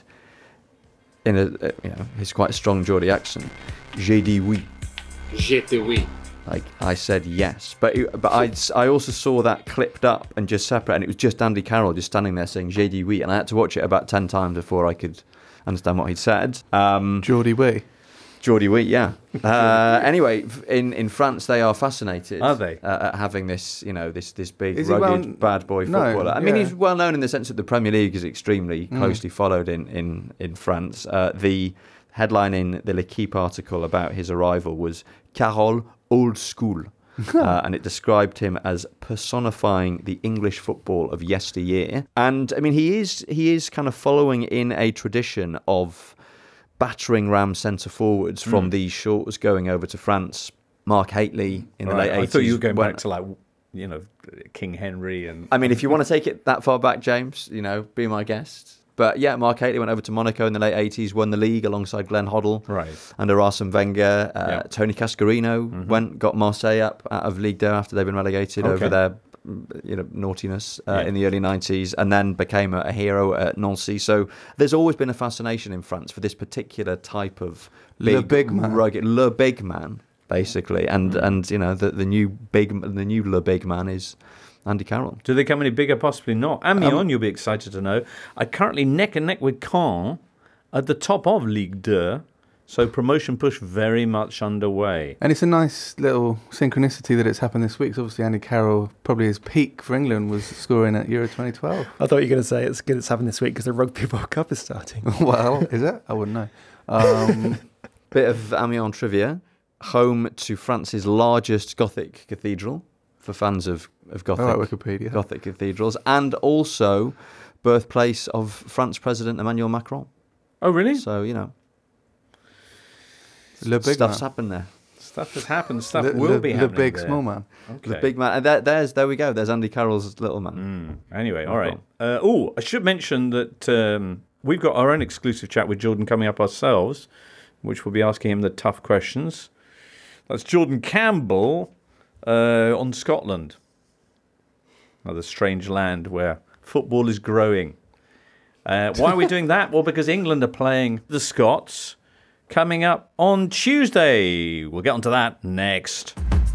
S4: in a, you know, his quite strong Geordie accent, J'ai dit oui.
S12: J'ai dit oui.
S4: Like, I said yes. But it- but I, I also saw that clipped up and just separate. And it was just Andy Carroll just standing there saying J'ai dit oui. And I had to watch it about ten times before I could understand what he'd said. Um,
S6: Geordie Wee.
S4: Geordie Wee, yeah. Uh, anyway, f- in, in France, they are fascinated.
S3: Are they?
S4: Uh, at having this, you know, this this big,
S6: Is he
S4: rugged,
S6: well-
S4: bad boy
S6: No,
S4: footballer. I mean,
S6: yeah.
S4: he's well known in the sense that the Premier League is extremely
S6: Mm.
S4: closely followed in, in, in France. Uh, the headline in the L'Equipe article about his arrival was Carroll Old School. uh, and it described him as personifying the English football of yesteryear. And I mean, he is he is kind of following in a tradition of battering ram centre forwards from
S3: Mm.
S4: these shores going over to France. Mark Haitley in the
S3: Right,
S4: late eighties.
S3: I thought you were going
S4: went-
S3: back to like, you know, King Henry and.
S4: I mean, if you want to take it that far back, James, you know, be my guest. But yeah, Mark Haitley went over to Monaco in the late eighties, won the league alongside Glenn Hoddle.
S3: Right.
S4: Under Arsene Wenger. Uh,
S3: Yeah.
S4: Tony Cascarino
S3: Mhm.
S4: went, got Marseille up out of Ligue two after they'd been relegated
S3: Okay.
S4: over their you know, naughtiness uh,
S3: Yeah.
S4: in the early nineties, and then became a, a hero at Nancy. So there's always been a fascination in France for this particular type of big,
S6: Le big man.
S4: rugged, le big man, basically. And,
S3: Mm.
S4: and you know, the, the new big, the new le big man is Andy Carroll.
S3: Do they come any bigger? Possibly not. Amiens,
S4: Um,
S3: you'll be excited to know, are currently neck and neck with Caen at the top of Ligue two. So promotion push very much underway.
S6: And it's a nice little synchronicity that it's happened this week. 'Cause obviously, Andy Carroll, probably his peak for England was scoring at Euro twenty twelve.
S5: I thought you were going to say it's good it's happening this week because the Rugby World Cup is starting.
S6: Well, is it? I wouldn't know. Um,
S4: Bit of Amiens trivia. Home to France's largest Gothic cathedral for fans of, of Gothic,
S6: All right, Wikipedia.
S4: Gothic cathedrals, and also birthplace of France President Emmanuel Macron.
S3: Oh, really?
S4: So, you know,
S6: Le big
S4: stuff's
S6: man.
S4: happened there.
S3: Stuff has happened. Stuff
S6: Le-
S3: will
S6: le-
S3: be
S6: le
S3: happening
S6: big
S3: there.
S6: small man.
S3: Okay.
S4: The big man. And there, there's, there we go. There's Andy Carroll's little man.
S3: Mm. Anyway, all right. Uh, oh, I should mention that um, we've got our own exclusive chat with Jordan coming up ourselves, which we'll be asking him the tough questions. That's Jordan Campbell uh, on Scotland. Another strange land where football is growing. Uh, why are we doing that? Well, because England are playing the Scots coming up on Tuesday. We'll get onto that next.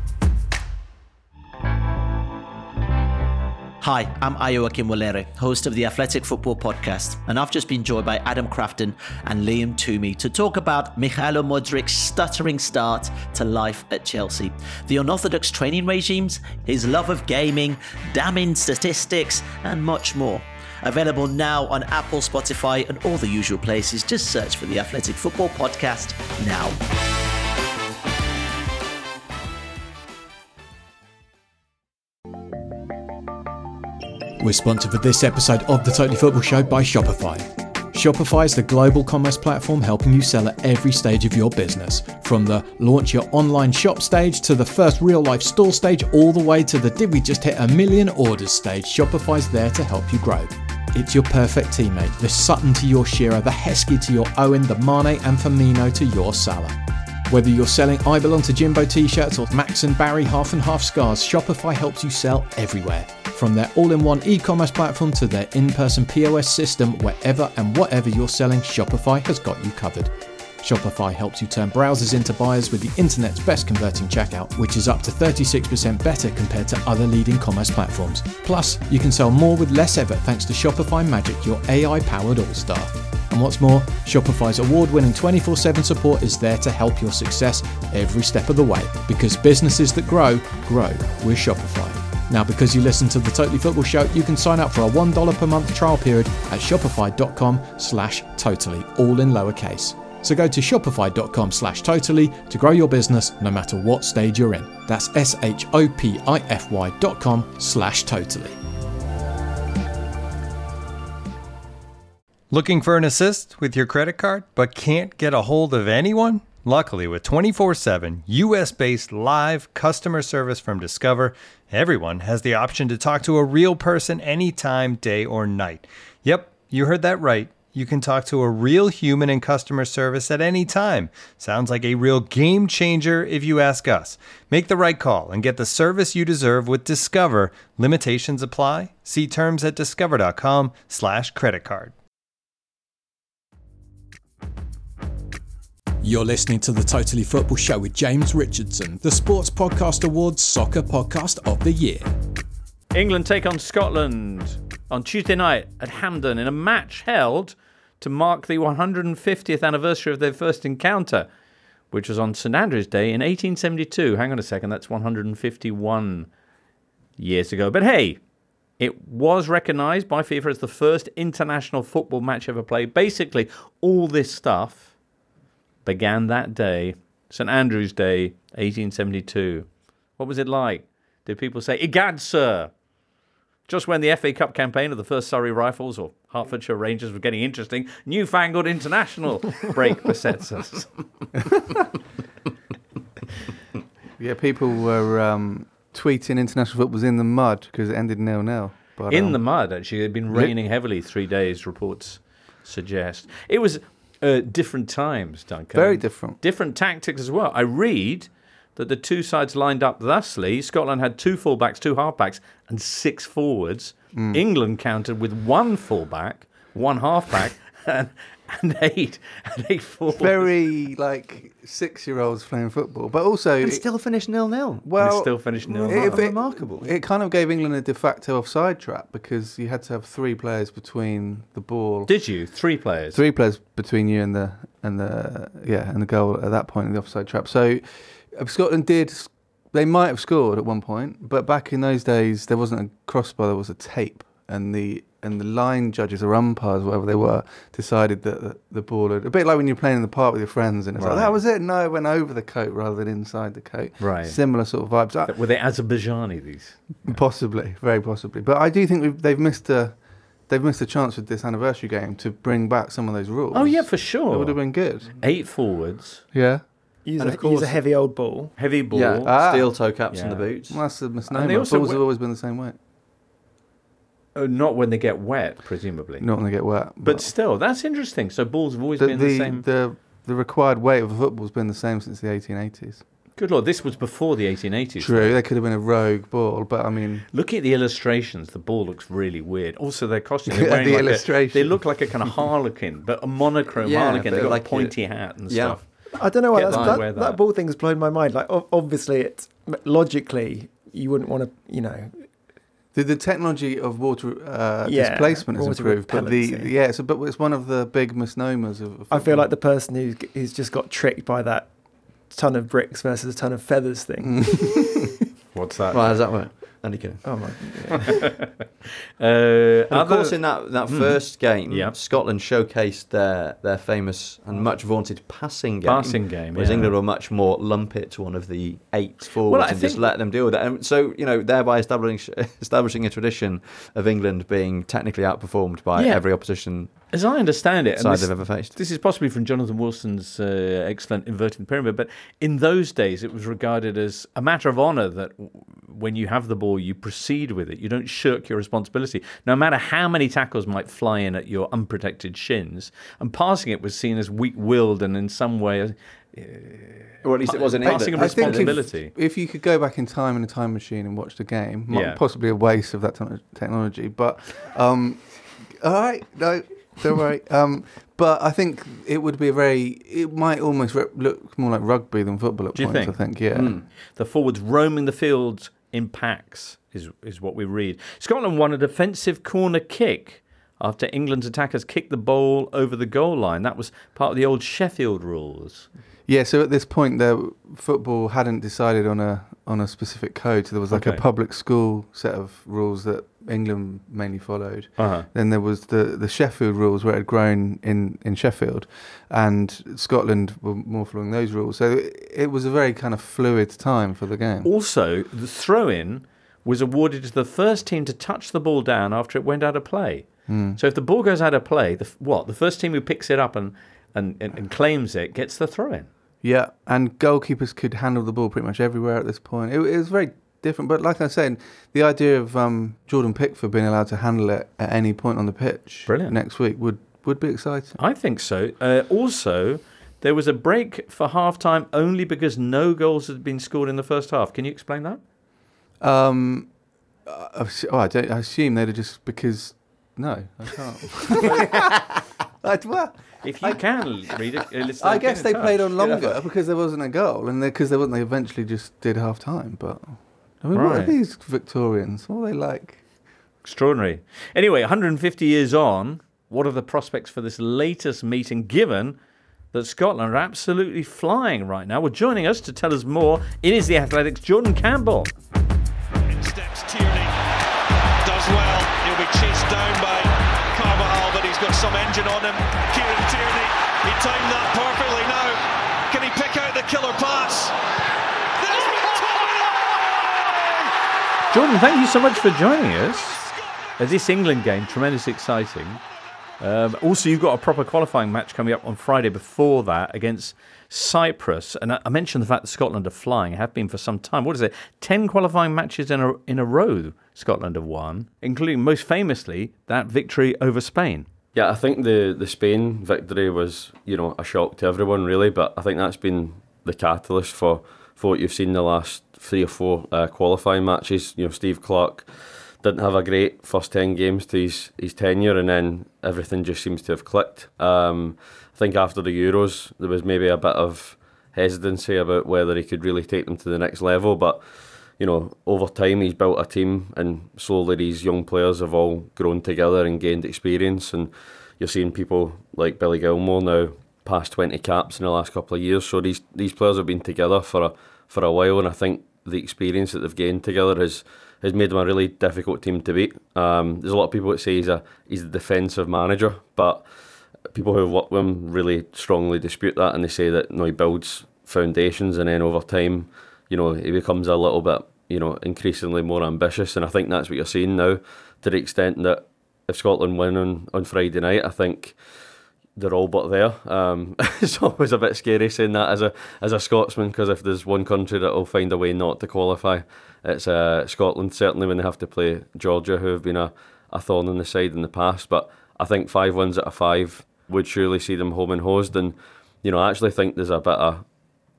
S12: Hi, I'm Ayo Akinwolere, host of the Athletic Football Podcast, and I've just been joined by Adam Crafton and Liam Toomey to talk about Mikhailo Mudrik's stuttering start to life at Chelsea, the unorthodox training regimes, his love of gaming, damning statistics, and much more. Available now on Apple, Spotify, and all the usual places. Just search for the Athletic Football Podcast now.
S10: We're sponsored for this episode of the Totally Football Show by Shopify. Shopify is the global commerce platform helping you sell at every stage of your business. From the launch your online shop stage to the first real life store stage, all the way to the did we just hit a million orders stage, Shopify's there to help you grow. It's your perfect teammate, the Sutton to your Shearer, the Heskey to your Owen, the Mane and Firmino to your Salah. Whether you're selling I Belong to Jimbo t-shirts or Max and Barry half and half scarves, Shopify helps you sell everywhere. From their all-in-one e-commerce platform to their in-person P O S system, wherever and whatever you're selling, Shopify has got you covered. Shopify helps you turn browsers into buyers with the internet's best converting checkout, which is up to thirty-six percent better compared to other leading commerce platforms. Plus, you can sell more with less effort thanks to Shopify Magic, your A I-powered all-star. And what's more, Shopify's award-winning twenty-four seven support is there to help your success every step of the way. Because businesses that grow, grow with Shopify. Now, because you listen to the Totally Football Show, you can sign up for a one dollar per month trial period at shopify.com slash totally, all in lowercase. So go to shopify.com slash totally to grow your business no matter what stage you're in. That's S-H-O-P-I-F-Y dot com slash totally.
S13: Looking for an assist with your credit card but can't get a hold of anyone? Luckily, with twenty-four seven U S-based live customer service from Discover, everyone has the option to talk to a real person anytime, day or night. Yep, you heard that right. You can talk to a real human in customer service at any time. Sounds like a real game changer if you ask us. Make the right call and get the service you deserve with Discover. Limitations apply. See terms at discover.com slash credit card.
S10: You're listening to the Totally Football Show with James Richardson, the Sports Podcast Awards Soccer Podcast of the Year.
S3: England take on Scotland on Tuesday night at Hampden in a match held to mark the one hundred fiftieth anniversary of their first encounter, which was on St Andrew's Day in eighteen seventy-two. Hang on a second, that's one hundred fifty-one years ago. But hey, it was recognised by FIFA as the first international football match ever played. Basically, all this stuff began that day, St Andrew's Day, eighteen seventy-two. What was it like? Did people say, "Egad, sir"? Just when the F A Cup campaign of the first Surrey Rifles or Hertfordshire Rangers was getting interesting, newfangled international break besets us.
S6: Yeah, people were um, tweeting international football was in the mud because it ended nil nil.
S3: In
S6: um,
S3: the mud, actually. It had been raining heavily three days, reports suggest. It was uh, different times, Duncan.
S6: Very different.
S3: Different tactics as well. I read that the two sides lined up thusly. Scotland had two fullbacks, two halfbacks, and six forwards. Mm. England counted with one fullback, one halfback, and, and eight and eight forwards.
S6: Very like six-year-olds playing football, but also
S4: and still finished nil-nil.
S6: Well,
S3: and still finished nil nil.
S6: It, it,
S4: remarkable.
S6: It kind of gave England a de facto offside trap because you had to have three players between the ball.
S3: Did you? Three players.
S6: Three players between you and the and the yeah and the goal at that point in the offside trap. So Scotland did. They might have scored at one point, but back in those days, there wasn't a crossbar. There was a tape, and the and the line judges or umpires, whatever they were, decided that the, the ball had, a bit like when you're playing in the park with your friends, and it's
S3: right.
S6: like that was it. No, it went over the coat rather than inside the coat.
S3: Right.
S6: Similar sort of vibes.
S3: Were they Azerbaijani? These
S6: possibly, very possibly. But I do think we've, they've missed a. They've missed a chance with this anniversary game to bring back some of those rules.
S3: Oh yeah, for sure.
S6: It would have been good.
S3: Eight forwards.
S6: Yeah.
S5: Use,
S3: and
S5: a,
S3: of course,
S5: use a heavy old ball.
S3: Heavy ball.
S4: Yeah.
S6: Ah.
S4: Steel toe caps
S3: yeah.
S4: in the boots.
S6: Well, that's a misnomer. Balls w- have always been the same weight.
S3: Uh, not when they get wet, presumably.
S6: Not when they get wet.
S3: But,
S6: but
S3: still, that's interesting. So balls have always
S6: the,
S3: been the,
S6: the
S3: same.
S6: The, the required weight of a football has been the same since the eighteen eighties.
S3: Good Lord, this was before the eighteen eighties.
S6: True, they could have been a rogue ball, but I mean...
S3: Look at the illustrations. The ball looks really weird. Also, their costume. They're
S6: the
S3: wearing like
S6: illustration.
S3: A, they look like a kind of harlequin, but a monochrome
S4: Yeah,
S3: harlequin. They've got
S4: like
S3: a pointy
S4: it-
S3: hat and
S4: yeah.
S3: stuff.
S5: I don't know why
S3: Get
S5: that's,
S3: them to wear
S5: that,
S3: that.
S5: that ball thing has blown my mind. Like, o- obviously, it's logically you wouldn't want to, you know.
S6: The, the technology of water uh,
S5: Yeah,
S6: displacement has
S5: water
S6: improved, but the
S5: repellency.
S6: yeah, it's, a, but it's one of the big misnomers of. of
S5: I feel like the person who's, who's just got tricked by that ton of bricks versus a ton of feathers thing.
S3: What's that?
S4: Well, how does that work? Andy kidding.
S5: Oh my!
S3: Uh,
S4: And of
S3: other-
S4: course, in that, that
S3: Mm.
S4: first game,
S3: Yeah.
S4: Scotland showcased their their famous and much vaunted passing game.
S3: Passing game,
S4: Whereas
S3: yeah.
S4: England were much more lump it to one of the eight forwards
S3: I
S4: and just
S3: think-
S4: let them deal with it. And so, you know, thereby establishing establishing a tradition of England being technically outperformed by
S3: Yeah.
S4: every opposition
S3: As I understand it, and
S4: side
S3: this,
S4: they've ever faced.
S3: this is possibly from Jonathan Wilson's uh, excellent Inverted Pyramid, but in those days it was regarded as a matter of honour that w- when you have the ball, you proceed with it. You don't shirk your responsibility, no matter how many tackles might fly in at your unprotected shins. And passing it was seen as weak-willed and in some way... Uh,
S4: or at least it wasn't
S3: passing of
S6: I think
S3: responsibility.
S6: if, if you could go back in time in a time machine and watch the game, might-
S3: Yeah.
S6: possibly a waste of that te- technology. But um, all right, no, don't worry. Um, but I think it would be a very. It might almost re- look more like rugby than football at
S3: Do you
S6: points.
S3: think?
S6: I think, yeah.
S3: Mm. The forwards roaming the fields in packs is is what we read. Scotland won a defensive corner kick after England's attackers kicked the ball over the goal line. That was part of the old Sheffield rules.
S6: Yeah, so at this point, the football hadn't decided on a on a specific code. So there was like
S3: Okay.
S6: a public school set of rules that England mainly followed.
S3: Uh-huh.
S6: Then there was the, the Sheffield rules where it had grown in, in Sheffield, and Scotland were more following those rules. So it, it was a very kind of fluid time for the game.
S3: Also, the throw-in was awarded to the first team to touch the ball down after it went out of play.
S6: Mm.
S3: So if the ball goes out of play, the, f- what? The first team who picks it up and, and, and, and claims it gets the throw-in.
S6: Yeah, and goalkeepers could handle the ball pretty much everywhere at this point. It, it was very different, but like I said, the idea of um, Jordan Pickford being allowed to handle it at any point on the pitch
S3: Brilliant.
S6: next week would, would be exciting.
S3: I think so. Uh, also, there was a break for half-time only because no goals had been scored in the first half. Can you explain that?
S6: Um, I, oh, I, don't, I assume they'd have just because... No, I can't. I, well,
S3: If you can read it, uh, listen,
S6: I
S3: get
S6: guess
S3: in
S6: they
S3: touch.
S6: played on longer
S3: Yeah.
S6: because there wasn't a goal, and because they wasn't, they eventually just did half time. But I mean, what are
S3: Right.
S6: these Victorians? What are they like?
S3: Extraordinary. Anyway, one hundred fifty years on, what are the prospects for this latest meeting, given that Scotland are absolutely flying right now? Well, joining us to tell us more, it is the Athletics' Jordan Campbell.
S14: In steps Tierney, does well. He'll be chased down by Carvajal, but he's got some engine on him. Kieran Tierney, he timed that perfectly now. Can he pick out the killer pass?
S3: Jordan, thank you so much for joining us. Uh, this England game, tremendously exciting. Um, also, you've got a proper qualifying match coming up on Friday before that against Cyprus. And I, I mentioned the fact that Scotland are flying, have been for some time. What is it? Ten qualifying matches in a, in a row Scotland have won, including most famously that victory over Spain.
S15: Yeah, I think the, the Spain victory was, you know, a shock to everyone really, but I think that's been the catalyst for, for what you've seen the last three or four uh, qualifying matches. You know, Steve Clarke didn't have a great first ten games to his, his tenure, and then everything just seems to have clicked. Um, I think after the Euros, there was maybe a bit of hesitancy about whether he could really take them to the next level, but you know, over time he's built a team, and slowly these young players have all grown together and gained experience, and you're seeing people like Billy Gilmore now past twenty caps in the last couple of years. So these these players have been together for a for a while, and I think the experience that they've gained together has has made them a really difficult team to beat. Um, there's a lot of people that say he's a he's a defensive manager, but people who have worked with him really strongly dispute that, and they say that you know, he builds foundations, and then over time, you know, he becomes a little bit, you know, increasingly more ambitious, and I think that's what you're seeing now, to the extent that if Scotland win on, on Friday night, I think they're all but there. Um, it's always a bit scary saying that as a as a Scotsman, because if there's one country that will find a way not to qualify, it's uh, Scotland, certainly when they have to play Georgia, who have been a, a thorn in the side in the past. But I think five wins out of five would surely see them home and hosed, and you know, I actually think there's a bit of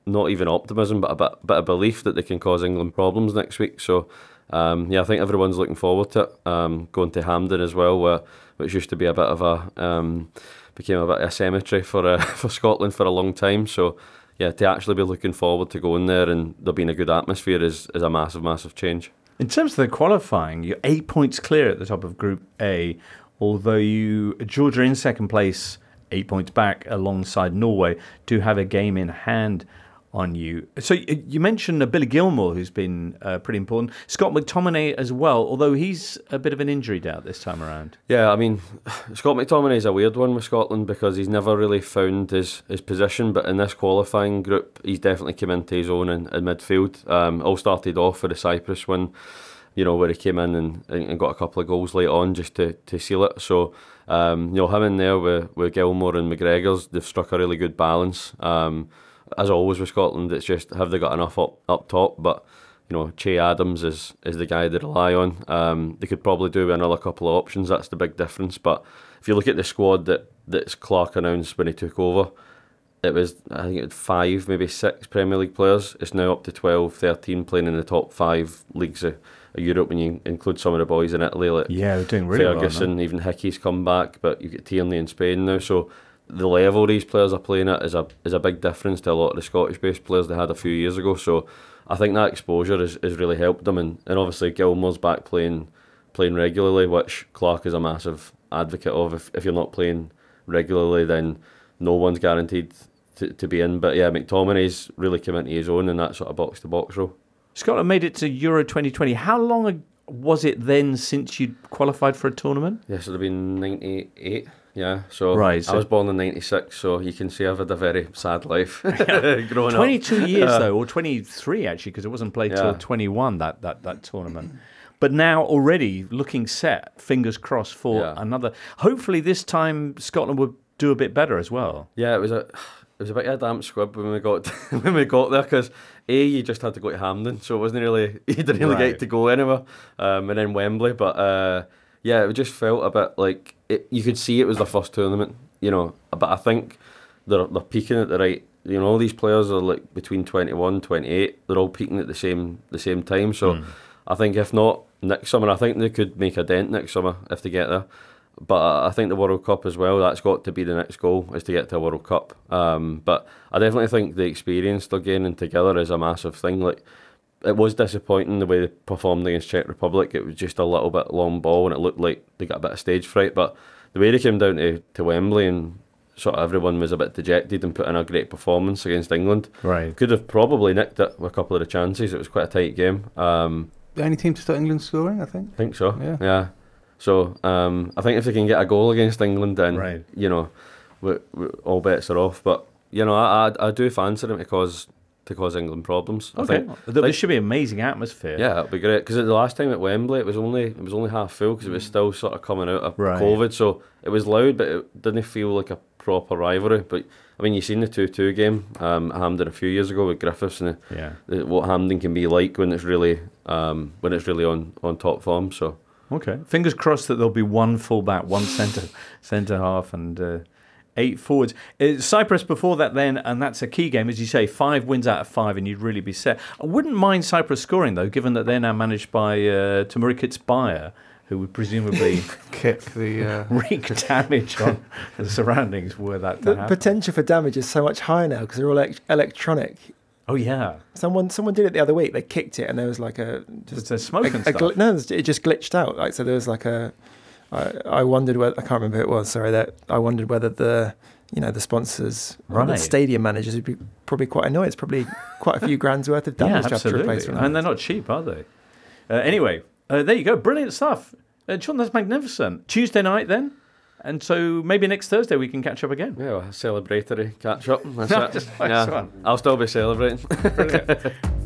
S15: not even optimism, but a bit, bit of belief that they can cause England problems next week. So, um, yeah, I think everyone's looking forward to it. Um, going to Hampden as well, where, which used to be a bit of a um, became a bit of a cemetery for uh, for Scotland for a long time. So, yeah, to actually be looking forward to going there and there being a good atmosphere is is a massive, massive change.
S3: In terms of the qualifying, you're eight points clear at the top of Group A, although you Georgia in second place, eight points back alongside Norway, do have a game in hand on you. So you mentioned uh, Billy Gilmour, who's been uh, pretty important. Scott McTominay as well, although he's a bit of an injury doubt this time around.
S15: Yeah, I mean, Scott McTominay's a weird one with Scotland because he's never really found his, his position, but in this qualifying group, he's definitely come into his own in, in midfield. Um, all started off for the Cyprus win, you know, where he came in and, and got a couple of goals late on just to, to seal it. So, um, you know, him in there with, with Gilmour and McGregor's, they've struck a really good balance. Um, as always with Scotland, it's just, have they got enough up, up top? But, you know, Che Adams is, is the guy they rely on. Um, they could probably do with another couple of options, that's the big difference. But if you look at the squad that that's Clark announced when he took over, it was, I think it was five, maybe six Premier League players. It's now up to twelve, thirteen playing in the top five leagues of, of Europe when you include some of the boys in Italy, like
S3: yeah, they're doing really
S15: Ferguson,
S3: well,
S15: even Hickey's come back, but you get Tierney in Spain now. So the level these players are playing at is a is a big difference to a lot of the Scottish-based players they had a few years ago. So I think that exposure has, has really helped them, and, and obviously Gilmour's back playing playing regularly, which Clark is a massive advocate of. If if you're not playing regularly, then no one's guaranteed to, to be in. But yeah, McTominay's really come into his own in that sort of box-to-box role.
S3: Scotland made it to Euro twenty twenty. How long was it then since you'd qualified for a tournament?
S15: Yeah, so it'd been ninety-eight. Yeah, so
S3: right, so
S15: I was born in ninety-six, so you can see I've had a very sad life growing up.
S3: twenty-two years though, or twenty-three actually, because it wasn't played
S15: Yeah.
S3: till twenty-one, that, that, that tournament. But now already looking set, fingers crossed for
S15: Yeah.
S3: another. Hopefully this time Scotland would do a bit better as well.
S15: Yeah, it was a it was a bit of a damp squib when we got when we got there, because A, you just had to go to Hampden, so it wasn't really you didn't really
S3: Right.
S15: get to go anywhere, um, and then Wembley. But uh, yeah, it just felt a bit like it, you could see it was the first tournament, you know. But I think they're they're peaking at the right. You know, all these players are like between twenty-one, twenty-eight. They're all peaking at the same the same time. So
S3: Mm.
S15: I think if not next summer, I think they could make a dent next summer if they get there. But I think the World Cup as well, that's got to be the next goal, is to get to a World Cup. Um, but I definitely think the experience they're gaining together is a massive thing. Like, it was disappointing the way they performed against Czech Republic. It was just a little bit long ball and it looked like they got a bit of stage fright. But the way they came down to, to Wembley and sort of everyone was a bit dejected and put in a great performance against England.
S3: Right.
S15: Could have probably nicked it with a couple of the chances. It was quite a tight game. Um,
S6: The only team to start England scoring, I think.
S15: I think so.
S6: Yeah.
S15: Yeah. So um, I think if they can get a goal against England, then
S3: Right.
S15: you know, we, we, all bets are off. But you know, I I, I do fancy them to cause to cause England problems. I
S3: Okay,
S15: think
S3: there
S15: like-
S3: should be an amazing atmosphere.
S15: yeah, it'll be great, because the last time at Wembley, it was only it was only half full because it was still sort of coming out of
S3: Right.
S15: COVID. So it was loud, but it didn't feel like a proper rivalry. But I mean, you seen the two two game um, at Hampden a few years ago with Griffiths, and the,
S3: Yeah.
S15: the, what Hampden can be like when it's really um, when it's really on, on top form. So.
S3: Okay. Fingers crossed that there'll be one fullback, one centre centre half, and uh, eight forwards. Uh, Cyprus before that then, and that's a key game, as you say, five wins out of five, and you'd really be set. I wouldn't mind Cyprus scoring, though, given that they're now managed by uh, Tamuri Kitsbaia, who would presumably
S6: kick the uh...
S3: wreak damage on the surroundings were that to
S5: The
S3: happen.
S5: potential for damage is so much higher now because they're all elec electronic.
S3: Oh yeah,
S5: someone someone did it the other week. They kicked it and there was like a just
S3: a smoke
S5: a,
S3: and
S5: a
S3: stuff.
S5: gl- no, it just glitched out. Like so, there was like a. I, I wondered whether I can't remember who it was. Sorry, that I wondered whether the you know the sponsors, or the
S3: Right.
S5: stadium managers would be probably quite annoyed. It's probably quite a few grand's worth of damage
S3: Yeah,
S5: to have to
S3: absolutely.
S5: replace. from
S3: And
S5: that.
S3: they're not cheap, are they? Uh, anyway, uh, there you go. Brilliant stuff. Uh, John, that's magnificent. Tuesday night then. And so maybe next Thursday we can catch up again.
S15: Yeah, well, celebratory catch up. That's
S3: No,
S15: it.
S3: just nice
S15: yeah,
S3: one.
S15: I'll still be celebrating.
S3: Brilliant.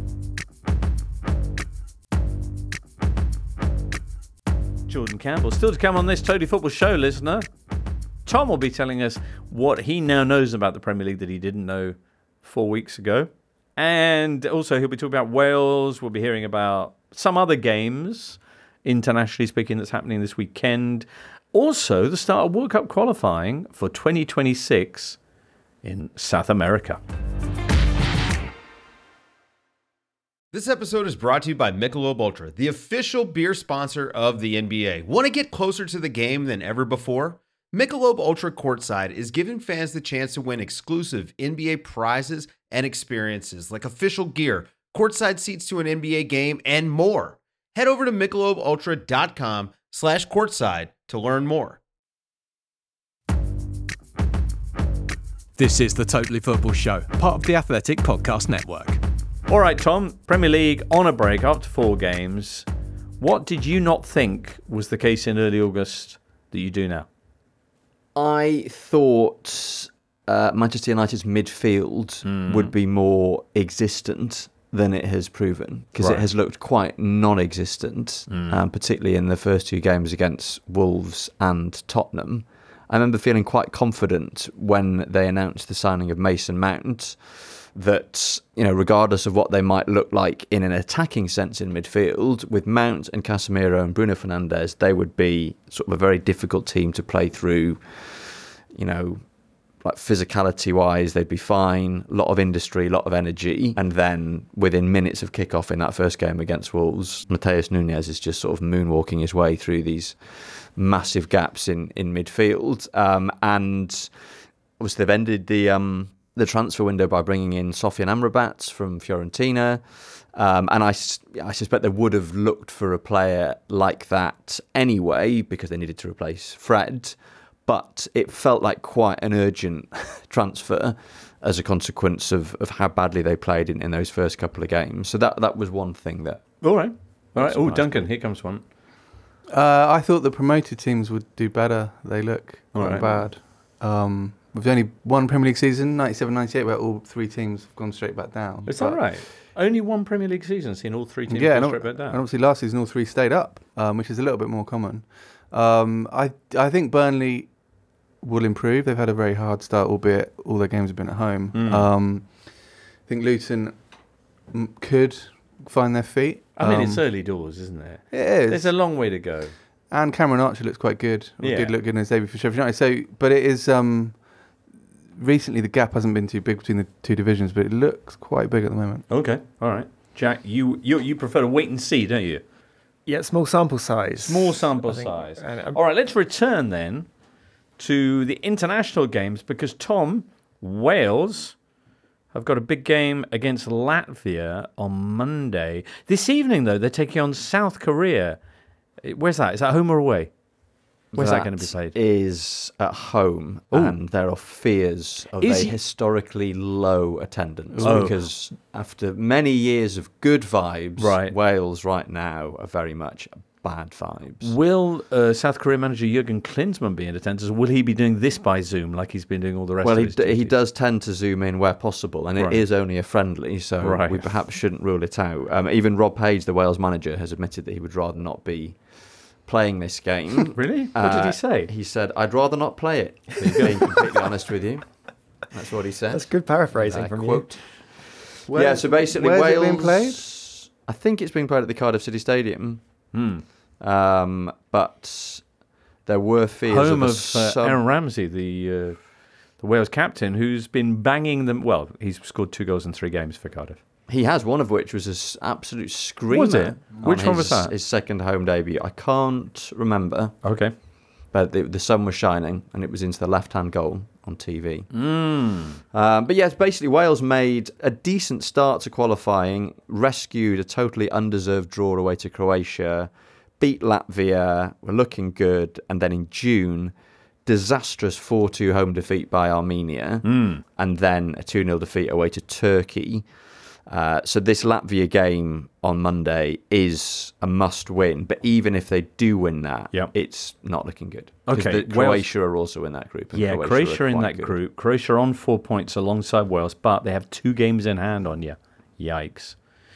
S3: Jordan Campbell. Still to come on this Totally Football Show, listener. Tom will be telling us what he now knows about the Premier League that he didn't know four weeks ago. And also he'll be talking about Wales. We'll be hearing about some other games, internationally speaking, that's happening this weekend. Also, the start of World Cup qualifying for twenty twenty-six in South America.
S16: This episode is brought to you by Michelob Ultra, the official beer sponsor of the N B A. Want to get closer to the game than ever before? Michelob Ultra Courtside is giving fans the chance to win exclusive N B A prizes and experiences like official gear, courtside seats to an N B A game, and more. Head over to michelobultra.com slash courtside to learn more.
S10: This is the Totally Football Show, part of the Athletic Podcast Network.
S3: All right, Tom, Premier League on a break after four games. What did you not think was the case in early August that you do now?
S4: I thought uh, Manchester United's midfield mm. would be more existent than it has proven, because right. it has looked quite non-existent, mm. um, particularly in the first two games against Wolves and Tottenham. I remember feeling quite confident when they announced the signing of Mason Mount that, you know, regardless of what they might look like in an attacking sense in midfield, with Mount and Casemiro and Bruno Fernandes, they would be sort of a very difficult team to play through. You know, like physicality-wise, they'd be fine. A lot of industry, a lot of energy. And then within minutes of kickoff in that first game against Wolves, Matheus Nunes is just sort of moonwalking his way through these massive gaps in, in midfield. Um, and obviously they've ended the... Um, the transfer window by bringing in Sofian Amrabat from Fiorentina. Um, and I, I suspect they would have looked for a player like that anyway, because they needed to replace Fred. But it felt like quite an urgent transfer as a consequence of, of how badly they played in, in those first couple of games. So that that was one thing that...
S3: All right. All right. Oh, Duncan, here comes one.
S6: Uh, I thought the promoted teams would do better. They look
S3: all
S6: not
S3: right.
S6: bad. Um, We've only one Premier League season, ninety-seven ninety-eight, where all three teams have gone straight back down.
S3: Is that right? Only one Premier League season, seeing all three teams
S6: yeah,
S3: go
S6: and,
S3: straight back down.
S6: And obviously last season all three stayed up, um, which is a little bit more common. Um, I I think Burnley will improve. They've had a very hard start, albeit all their games have been at home.
S3: Mm.
S6: Um, I think Luton m- could find their feet.
S3: I mean,
S6: um,
S3: it's early doors, isn't it?
S6: It is.
S3: There's a long way to go.
S6: And Cameron Archer looks quite good. Or
S3: Yeah.
S6: did look good in his debut for Sheffield United. So, but it is... Um, recently, the gap hasn't been too big between the two divisions, but it looks quite big at the moment.
S3: Okay, all right. Jack, you you, you prefer to wait and see, don't you?
S5: Yeah, small sample size.
S3: Small sample
S5: I think.
S3: size.
S5: And, um,
S3: all right, let's return then to the international games, because, Tom, Wales have got a big game against Latvia on Monday. This evening, though, they're taking on South Korea. Where's that? Is that home or away? Where's that, that going to be played?
S4: Is at home, Ooh. and there are fears of is a he... historically low attendance oh. because after many years of good vibes,
S3: right.
S4: Wales right now are very much bad vibes.
S3: Will uh, South Korea manager Jurgen Klinsmann be in attendance, or will he be doing this by Zoom like he's been doing all the rest
S4: well,
S3: of his
S4: Well, he,
S3: duties?
S4: he does tend to zoom in where possible, and
S3: right.
S4: it is only a friendly, so
S3: right.
S4: we perhaps shouldn't rule it out. Um, even Rob Page, the Wales manager, has admitted that he would rather not be playing this game.
S3: Really? What
S4: uh,
S3: did he say?
S4: He said, I'd rather not play it, being completely honest with you. That's what he said.
S5: That's good paraphrasing
S4: uh,
S5: from
S4: quote.
S5: you.
S4: Where, yeah, so basically
S6: where's
S4: Wales...
S6: it being played?
S4: I think it's being played at the Cardiff City Stadium.
S3: Hmm.
S4: Um, but there were fears
S3: Home
S4: of,
S3: of
S4: sub-
S3: uh, Aaron Ramsey, the uh, the Wales captain, who's been banging them. Well, he's scored two goals in three games for Cardiff.
S4: He has, one of which was an absolute screamer.
S3: Was it? Which
S4: on
S3: one
S4: his,
S3: was that?
S4: His second home debut. I can't remember.
S3: Okay.
S4: But the, the sun was shining, and it was into the left-hand goal on T V.
S3: Mm.
S4: Um, but yes, basically Wales made a decent start to qualifying, rescued a totally undeserved draw away to Croatia, beat Latvia, were looking good, and then in June, disastrous four two home defeat by Armenia,
S3: mm.
S4: and then a two nil defeat away to Turkey. Uh, so this Latvia game on Monday is a must-win, but even if they do win that,
S3: yep.
S4: it's not looking good.
S3: Okay,
S4: the, Croatia Wales, are also in that group. And
S3: yeah,
S4: Croatia,
S3: Croatia
S4: are
S3: in that
S4: good.
S3: group. Croatia on four points alongside Wales, but they have two games in hand on you. Yikes.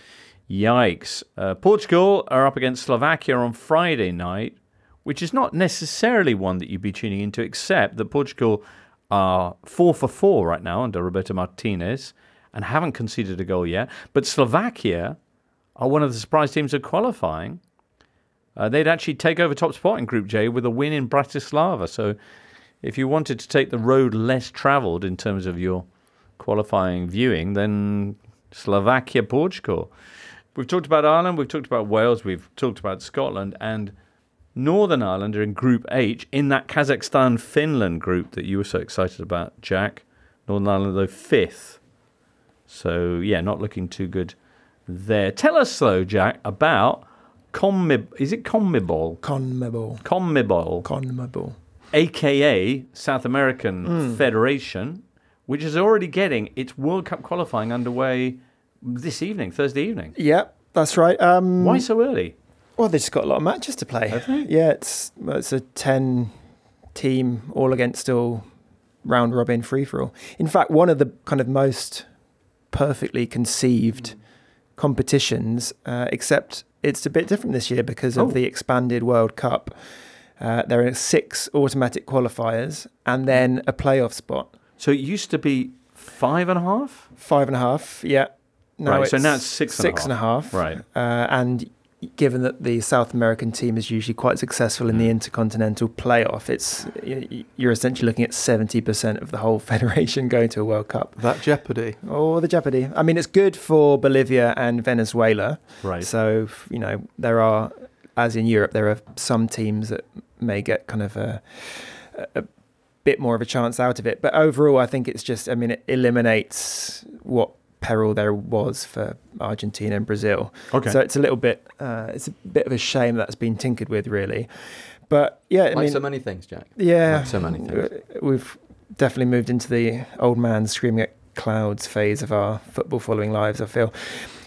S3: Yikes. Uh, Portugal are up against Slovakia on Friday night, which is not necessarily one that you'd be tuning into, except that Portugal are four for four right now under Roberto Martinez and haven't conceded a goal yet. But Slovakia are one of the surprise teams of qualifying. Uh, they'd actually take over top spot in Group J with a win in Bratislava. So if you wanted to take the road less travelled in terms of your qualifying viewing, then Slovakia, Portugal. We've talked about Ireland, we've talked about Wales, we've talked about Scotland, and Northern Ireland are in Group H in that Kazakhstan-Finland group that you were so excited about, Jack. Northern Ireland, though, fifth. So, yeah, not looking too good there. Tell us, though, Jack, about CONMEBOL. Is it CONMEBOL?
S5: CONMEBOL.
S3: CONMEBOL.
S5: CONMEBOL. A
S3: K A South American mm. Federation, which is already getting its World Cup qualifying underway this evening, Thursday evening.
S5: Yep, that's right. Um,
S3: Why so early?
S5: Well, they've just got a lot of matches to play.
S3: Have they?
S5: Yeah, it's well, it's a ten-team all against all round-robin free-for-all. In fact, one of the kind of most perfectly conceived competitions, uh, except it's a bit different this year because of
S3: oh.
S5: the expanded World Cup. Uh, there are six automatic qualifiers and then a playoff spot.
S3: So it used to be five and a half?
S5: Five and a half, yeah. Now
S3: right, so now it's six,
S5: six
S3: and a half.
S5: and a half.
S3: Right.
S5: Uh, and given that the South American team is usually quite successful in the intercontinental playoff, it's you're essentially looking at seventy percent of the whole federation going to a World Cup.
S6: That jeopardy.
S5: Oh, the jeopardy. I mean, it's good for Bolivia and Venezuela.
S3: Right.
S5: So, you know, there are, as in Europe, there are some teams that may get kind of a, a bit more of a chance out of it. But overall, I think it's just, I mean, it eliminates what peril there was for Argentina and Brazil.
S3: Okay.
S5: So it's a little bit, uh, it's a bit of a shame that's been tinkered with, really. But yeah, I
S4: like
S5: mean,
S4: so many things, Jack.
S5: Yeah,
S4: like so many things.
S5: We've definitely moved into the old man screaming at clouds phase of our football following lives, I feel.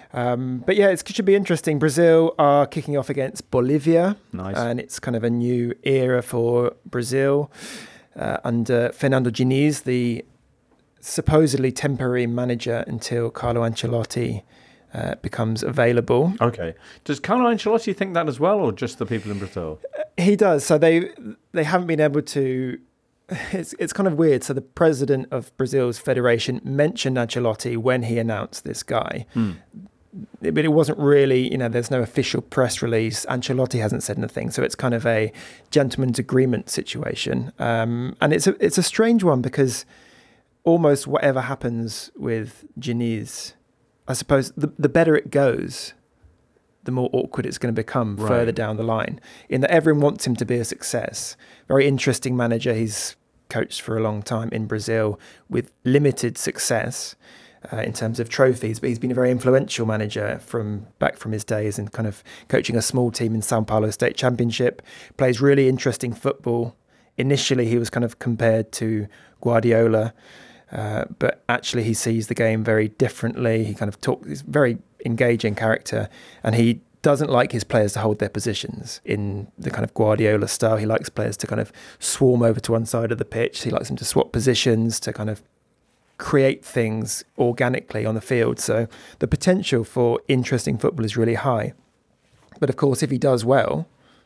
S5: Um, but yeah, it's, it should be interesting. Brazil are kicking off against Bolivia.
S3: Nice.
S5: And it's kind of a new era for Brazil uh, under Fernando Diniz, the supposedly temporary manager until Carlo Ancelotti uh, becomes available.
S3: Okay. Does Carlo Ancelotti think that as well, or just the people in Brazil?
S5: He does. So they they haven't been able to... It's it's kind of weird. So the president of Brazil's federation mentioned Ancelotti when he announced this guy.
S3: Hmm.
S5: But it wasn't really, you know, there's no official press release. Ancelotti hasn't said anything. So it's kind of a gentleman's agreement situation. Um, and it's a, it's a strange one because almost whatever happens with Diniz, I suppose the, the better it goes, the more awkward it's going to become
S3: Right.
S5: further down the line. In that everyone wants him to be a success. Very interesting manager. He's coached for a long time in Brazil with limited success uh, in terms of trophies, but he's been a very influential manager from back from his days and kind of coaching a small team in Sao Paulo State Championship. Plays really interesting football. Initially, he was kind of compared to Guardiola, uh, but actually he sees the game very differently. He kind of talks, he's a very engaging character, and he doesn't like his players to hold their positions in the kind of Guardiola style. He likes players to kind of swarm over to one side of the pitch. He likes them to swap positions, to kind of create things organically on the field. So the potential for interesting football is really high. But of course, if he does well,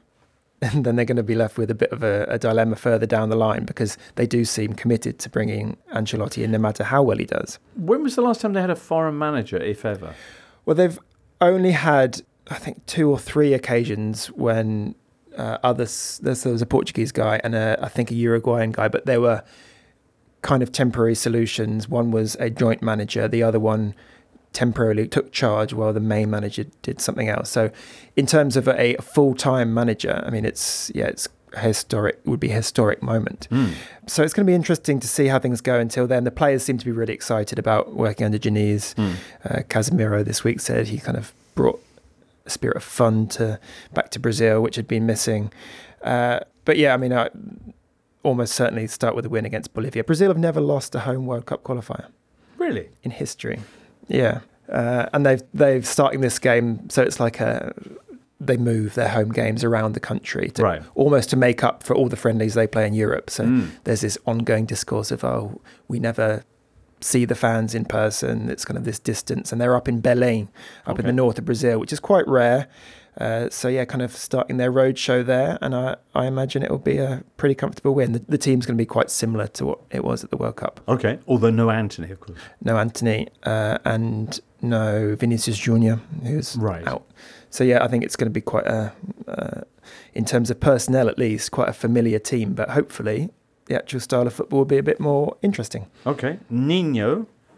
S5: then they're going to be left with a bit of a, a dilemma further down the line, because they do seem committed to bringing Ancelotti in no matter how well he does.
S3: When was the last time they had a foreign manager, if ever?
S5: Well, they've only had, I think, two or three occasions when uh, others, there was a Portuguese guy and a, I think a Uruguayan guy, but they were kind of temporary solutions. One was a joint manager, the other one temporarily took charge while the main manager did something else. So in terms of a full-time manager, I mean, it's, yeah, it's historic, would be a historic moment.
S3: Mm.
S5: So it's going to be interesting to see how things go until then. The players seem to be really excited about working under Diniz.
S3: Mm.
S5: Uh, Casemiro this week said he kind of brought a spirit of fun to back to Brazil, which had been missing. Uh, but yeah, I mean, I almost certainly start with a win against Bolivia. Brazil have never lost a home World Cup qualifier.
S3: Really?
S5: In history. Yeah. Uh, and they've they've starting this game, so it's like a they move their home games around the country to
S3: Right.
S5: almost to make up for all the friendlies they play in Europe. So
S3: Mm.
S5: there's this ongoing discourse of, oh, we never see the fans in person. It's kind of this distance, and they're up in Belém, up in
S3: Okay.
S5: the north of Brazil, which is quite rare. Uh, so yeah, kind of starting their road show there, and I, I imagine it will be a pretty comfortable win. The, the team's going to be quite similar to what it was at the World Cup.
S3: Okay, although no Anthony, of course.
S5: No Anthony uh, and no Vinicius Junior, who's
S3: Right.
S5: out. So yeah, I think it's going to be quite a, uh, in terms of personnel at least, quite a familiar team. But hopefully, the actual style of football will be a bit more interesting.
S3: Okay, Nino,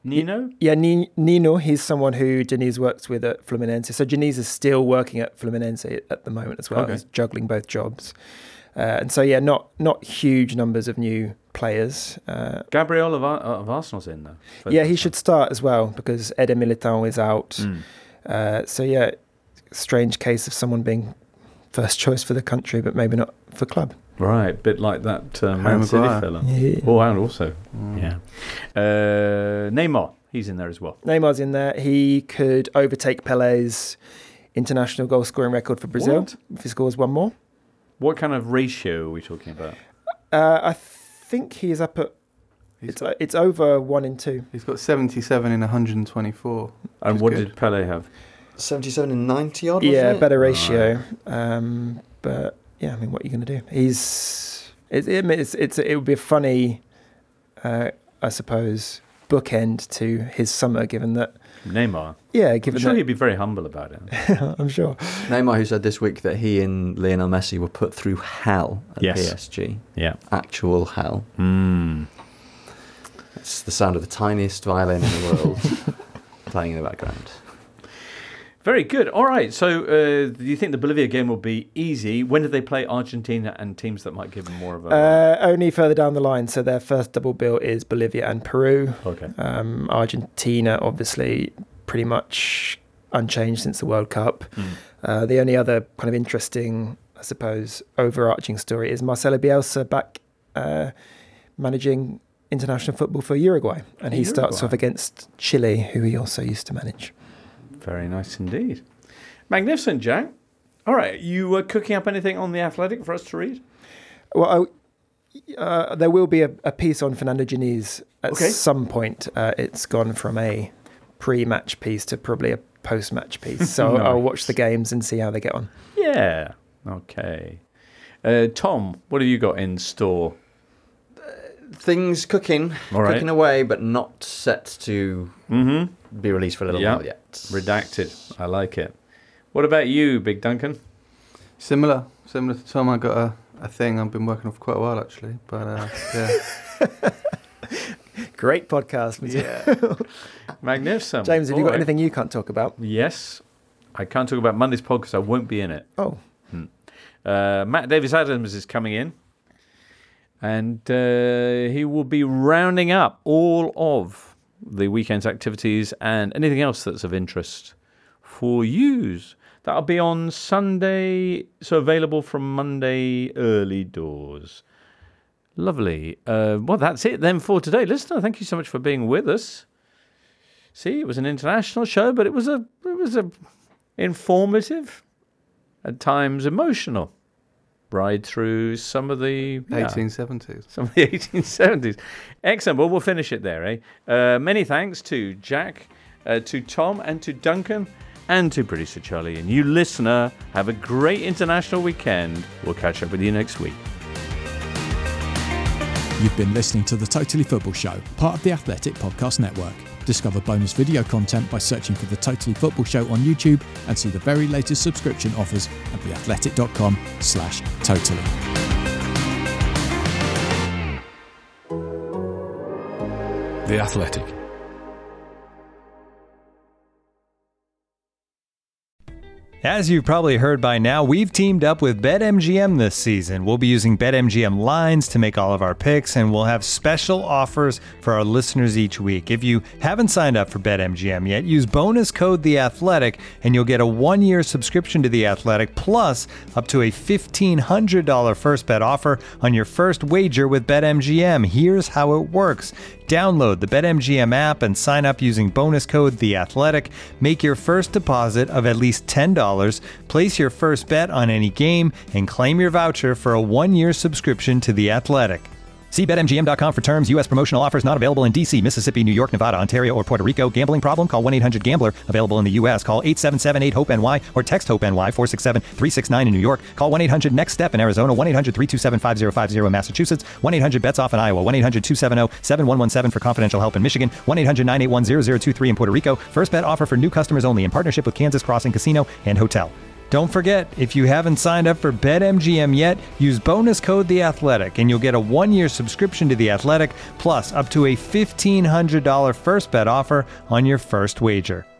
S3: Nino?
S5: Yeah, Ni- Nino, he's someone who Diniz works with at Fluminense. So Diniz is still working at Fluminense at the moment as well.
S3: Okay.
S5: He's juggling both jobs. Uh, and so, yeah, not not huge numbers of new players. Uh,
S3: Gabriel of, Ar- of Arsenal's in, though.
S5: yeah, he should start as well because Eder Militão is out.
S3: Mm.
S5: Uh, so, yeah, strange case of someone being first choice for the country, but maybe not for club.
S3: Right, bit like that uh,
S5: Harry
S3: Man City
S5: Maguire.
S3: fella.
S5: Yeah.
S3: Oh, and also,
S5: Mm.
S3: yeah. Uh, Neymar, he's in there as well.
S5: Neymar's in there. He could overtake Pele's international goal scoring record for Brazil
S3: What?
S5: if he scores one more.
S3: What kind of ratio are we talking about?
S5: Uh, I think he is up at. It's uh, it's over one in two.
S6: He's got seventy-seven in one hundred twenty-four.
S3: And what did Pele have?
S4: seventy-seven in ninety odd.
S5: Yeah,
S4: wasn't it?
S5: better ratio. Um, but yeah, I mean, what are you going to do? He's it, it, it's it's it would be a funny, uh, I suppose, bookend to his summer, given that
S3: Neymar.
S5: Yeah, given
S3: I'm sure
S5: that
S3: he'd be very humble about it.
S5: I'm sure.
S4: Neymar, who said this week that he and Lionel Messi were put through hell at
S3: Yes.
S4: P S G.
S3: Yeah.
S4: Actual hell.
S3: Mm.
S4: It's the sound of the tiniest violin in the world playing in the background.
S3: Very good. All right. So, uh, do you think the Bolivia game will be easy? When do they play Argentina and teams that might give them more of a...
S5: Uh, only further down the line. So their first double bill is Bolivia and Peru.
S3: Okay.
S5: Um, Argentina, obviously, pretty much unchanged since the World Cup.
S3: Mm.
S5: Uh, the only other kind of interesting, I suppose, overarching story is Marcelo Bielsa back uh, managing international football for Uruguay. And he starts
S3: Uruguay.
S5: off against Chile, who he also used to manage.
S3: Very nice indeed. Magnificent, Jack. All right. You were cooking up anything on The Athletic for us to read?
S5: Well, I, uh, there will be a, a piece on Fernando Diniz at
S3: Okay.
S5: some point. Uh, it's gone from a pre-match piece to probably a post-match piece. So
S3: Nice.
S5: I'll watch the games and see how they get on.
S3: Yeah. Okay. Uh, Tom, what have you got in store?
S4: Things cooking,
S3: All right.
S4: cooking away, but not set to
S3: Mm-hmm.
S4: be released for a little
S3: Yeah.
S4: while yet.
S3: Redacted. I like it. What about you, Big Duncan?
S6: Similar, similar to Tom. I got a, a thing I've been working on for quite a while actually, but uh, yeah.
S5: Great podcast material.
S3: Magnificent.
S5: James, have you
S3: All
S5: got
S3: right.
S5: anything you can't talk about?
S3: Yes. I can't talk about Monday's pod because I won't be in it.
S5: Oh.
S3: Hmm. Uh, Matt Davis Adams is coming in. And uh, he will be rounding up all of the weekend's activities and anything else that's of interest for yous. That'll be on Sunday, so available from Monday early doors. Lovely. Uh, well, that's it then for today. Listener, thank you so much for being with us. See, it was an international show, but it was a it was a informative, at times emotional ride through some of the yeah,
S6: eighteen seventies.
S3: some of the eighteen seventies. Excellent. Well, we'll finish it there, eh? Uh, many thanks to Jack, uh, to Tom, and to Duncan, and to producer Charlie. And you, listener, have a great international weekend. We'll catch up with you next week.
S10: You've been listening to The Totally Football Show, part of the Athletic Podcast Network. Discover bonus video content by searching for The Totally Football Show on YouTube and see the very latest subscription offers at theathletic.com slash totally.
S2: The Athletic.
S13: As you've probably heard by now, we've teamed up with BetMGM this season. We'll be using BetMGM lines to make all of our picks, and we'll have special offers for our listeners each week. If you haven't signed up for BetMGM yet, use bonus code The Athletic, and you'll get a one-year subscription to The Athletic, plus up to a fifteen hundred dollars first bet offer on your first wager with BetMGM. Here's how it works. Download the BetMGM app and sign up using bonus code The Athletic. Make your first deposit of at least ten dollars, place your first bet on any game, and claim your voucher for a one-year subscription to The Athletic. See Bet M G M dot com for terms. U S promotional offers not available in D C, Mississippi, New York, Nevada, Ontario, or Puerto Rico. Gambling problem? Call one eight hundred gambler. Available in the U S. Call eight seven seven eight hope N Y or text HOPE-NY four six seven three six nine in New York. Call one eight hundred next step in Arizona. one eight hundred three two seven five zero five zero in Massachusetts. one eight hundred bets off in Iowa. one eight hundred two seven zero seven one one seven for confidential help in Michigan. one eight hundred nine eight one zero zero two three in Puerto Rico. First bet offer for new customers only in partnership with Kansas Crossing Casino and Hotel. Don't forget, if you haven't signed up for BetMGM yet, use bonus code The Athletic, and you'll get a one-year subscription to The Athletic, plus up to a fifteen hundred dollars first bet offer on your first wager.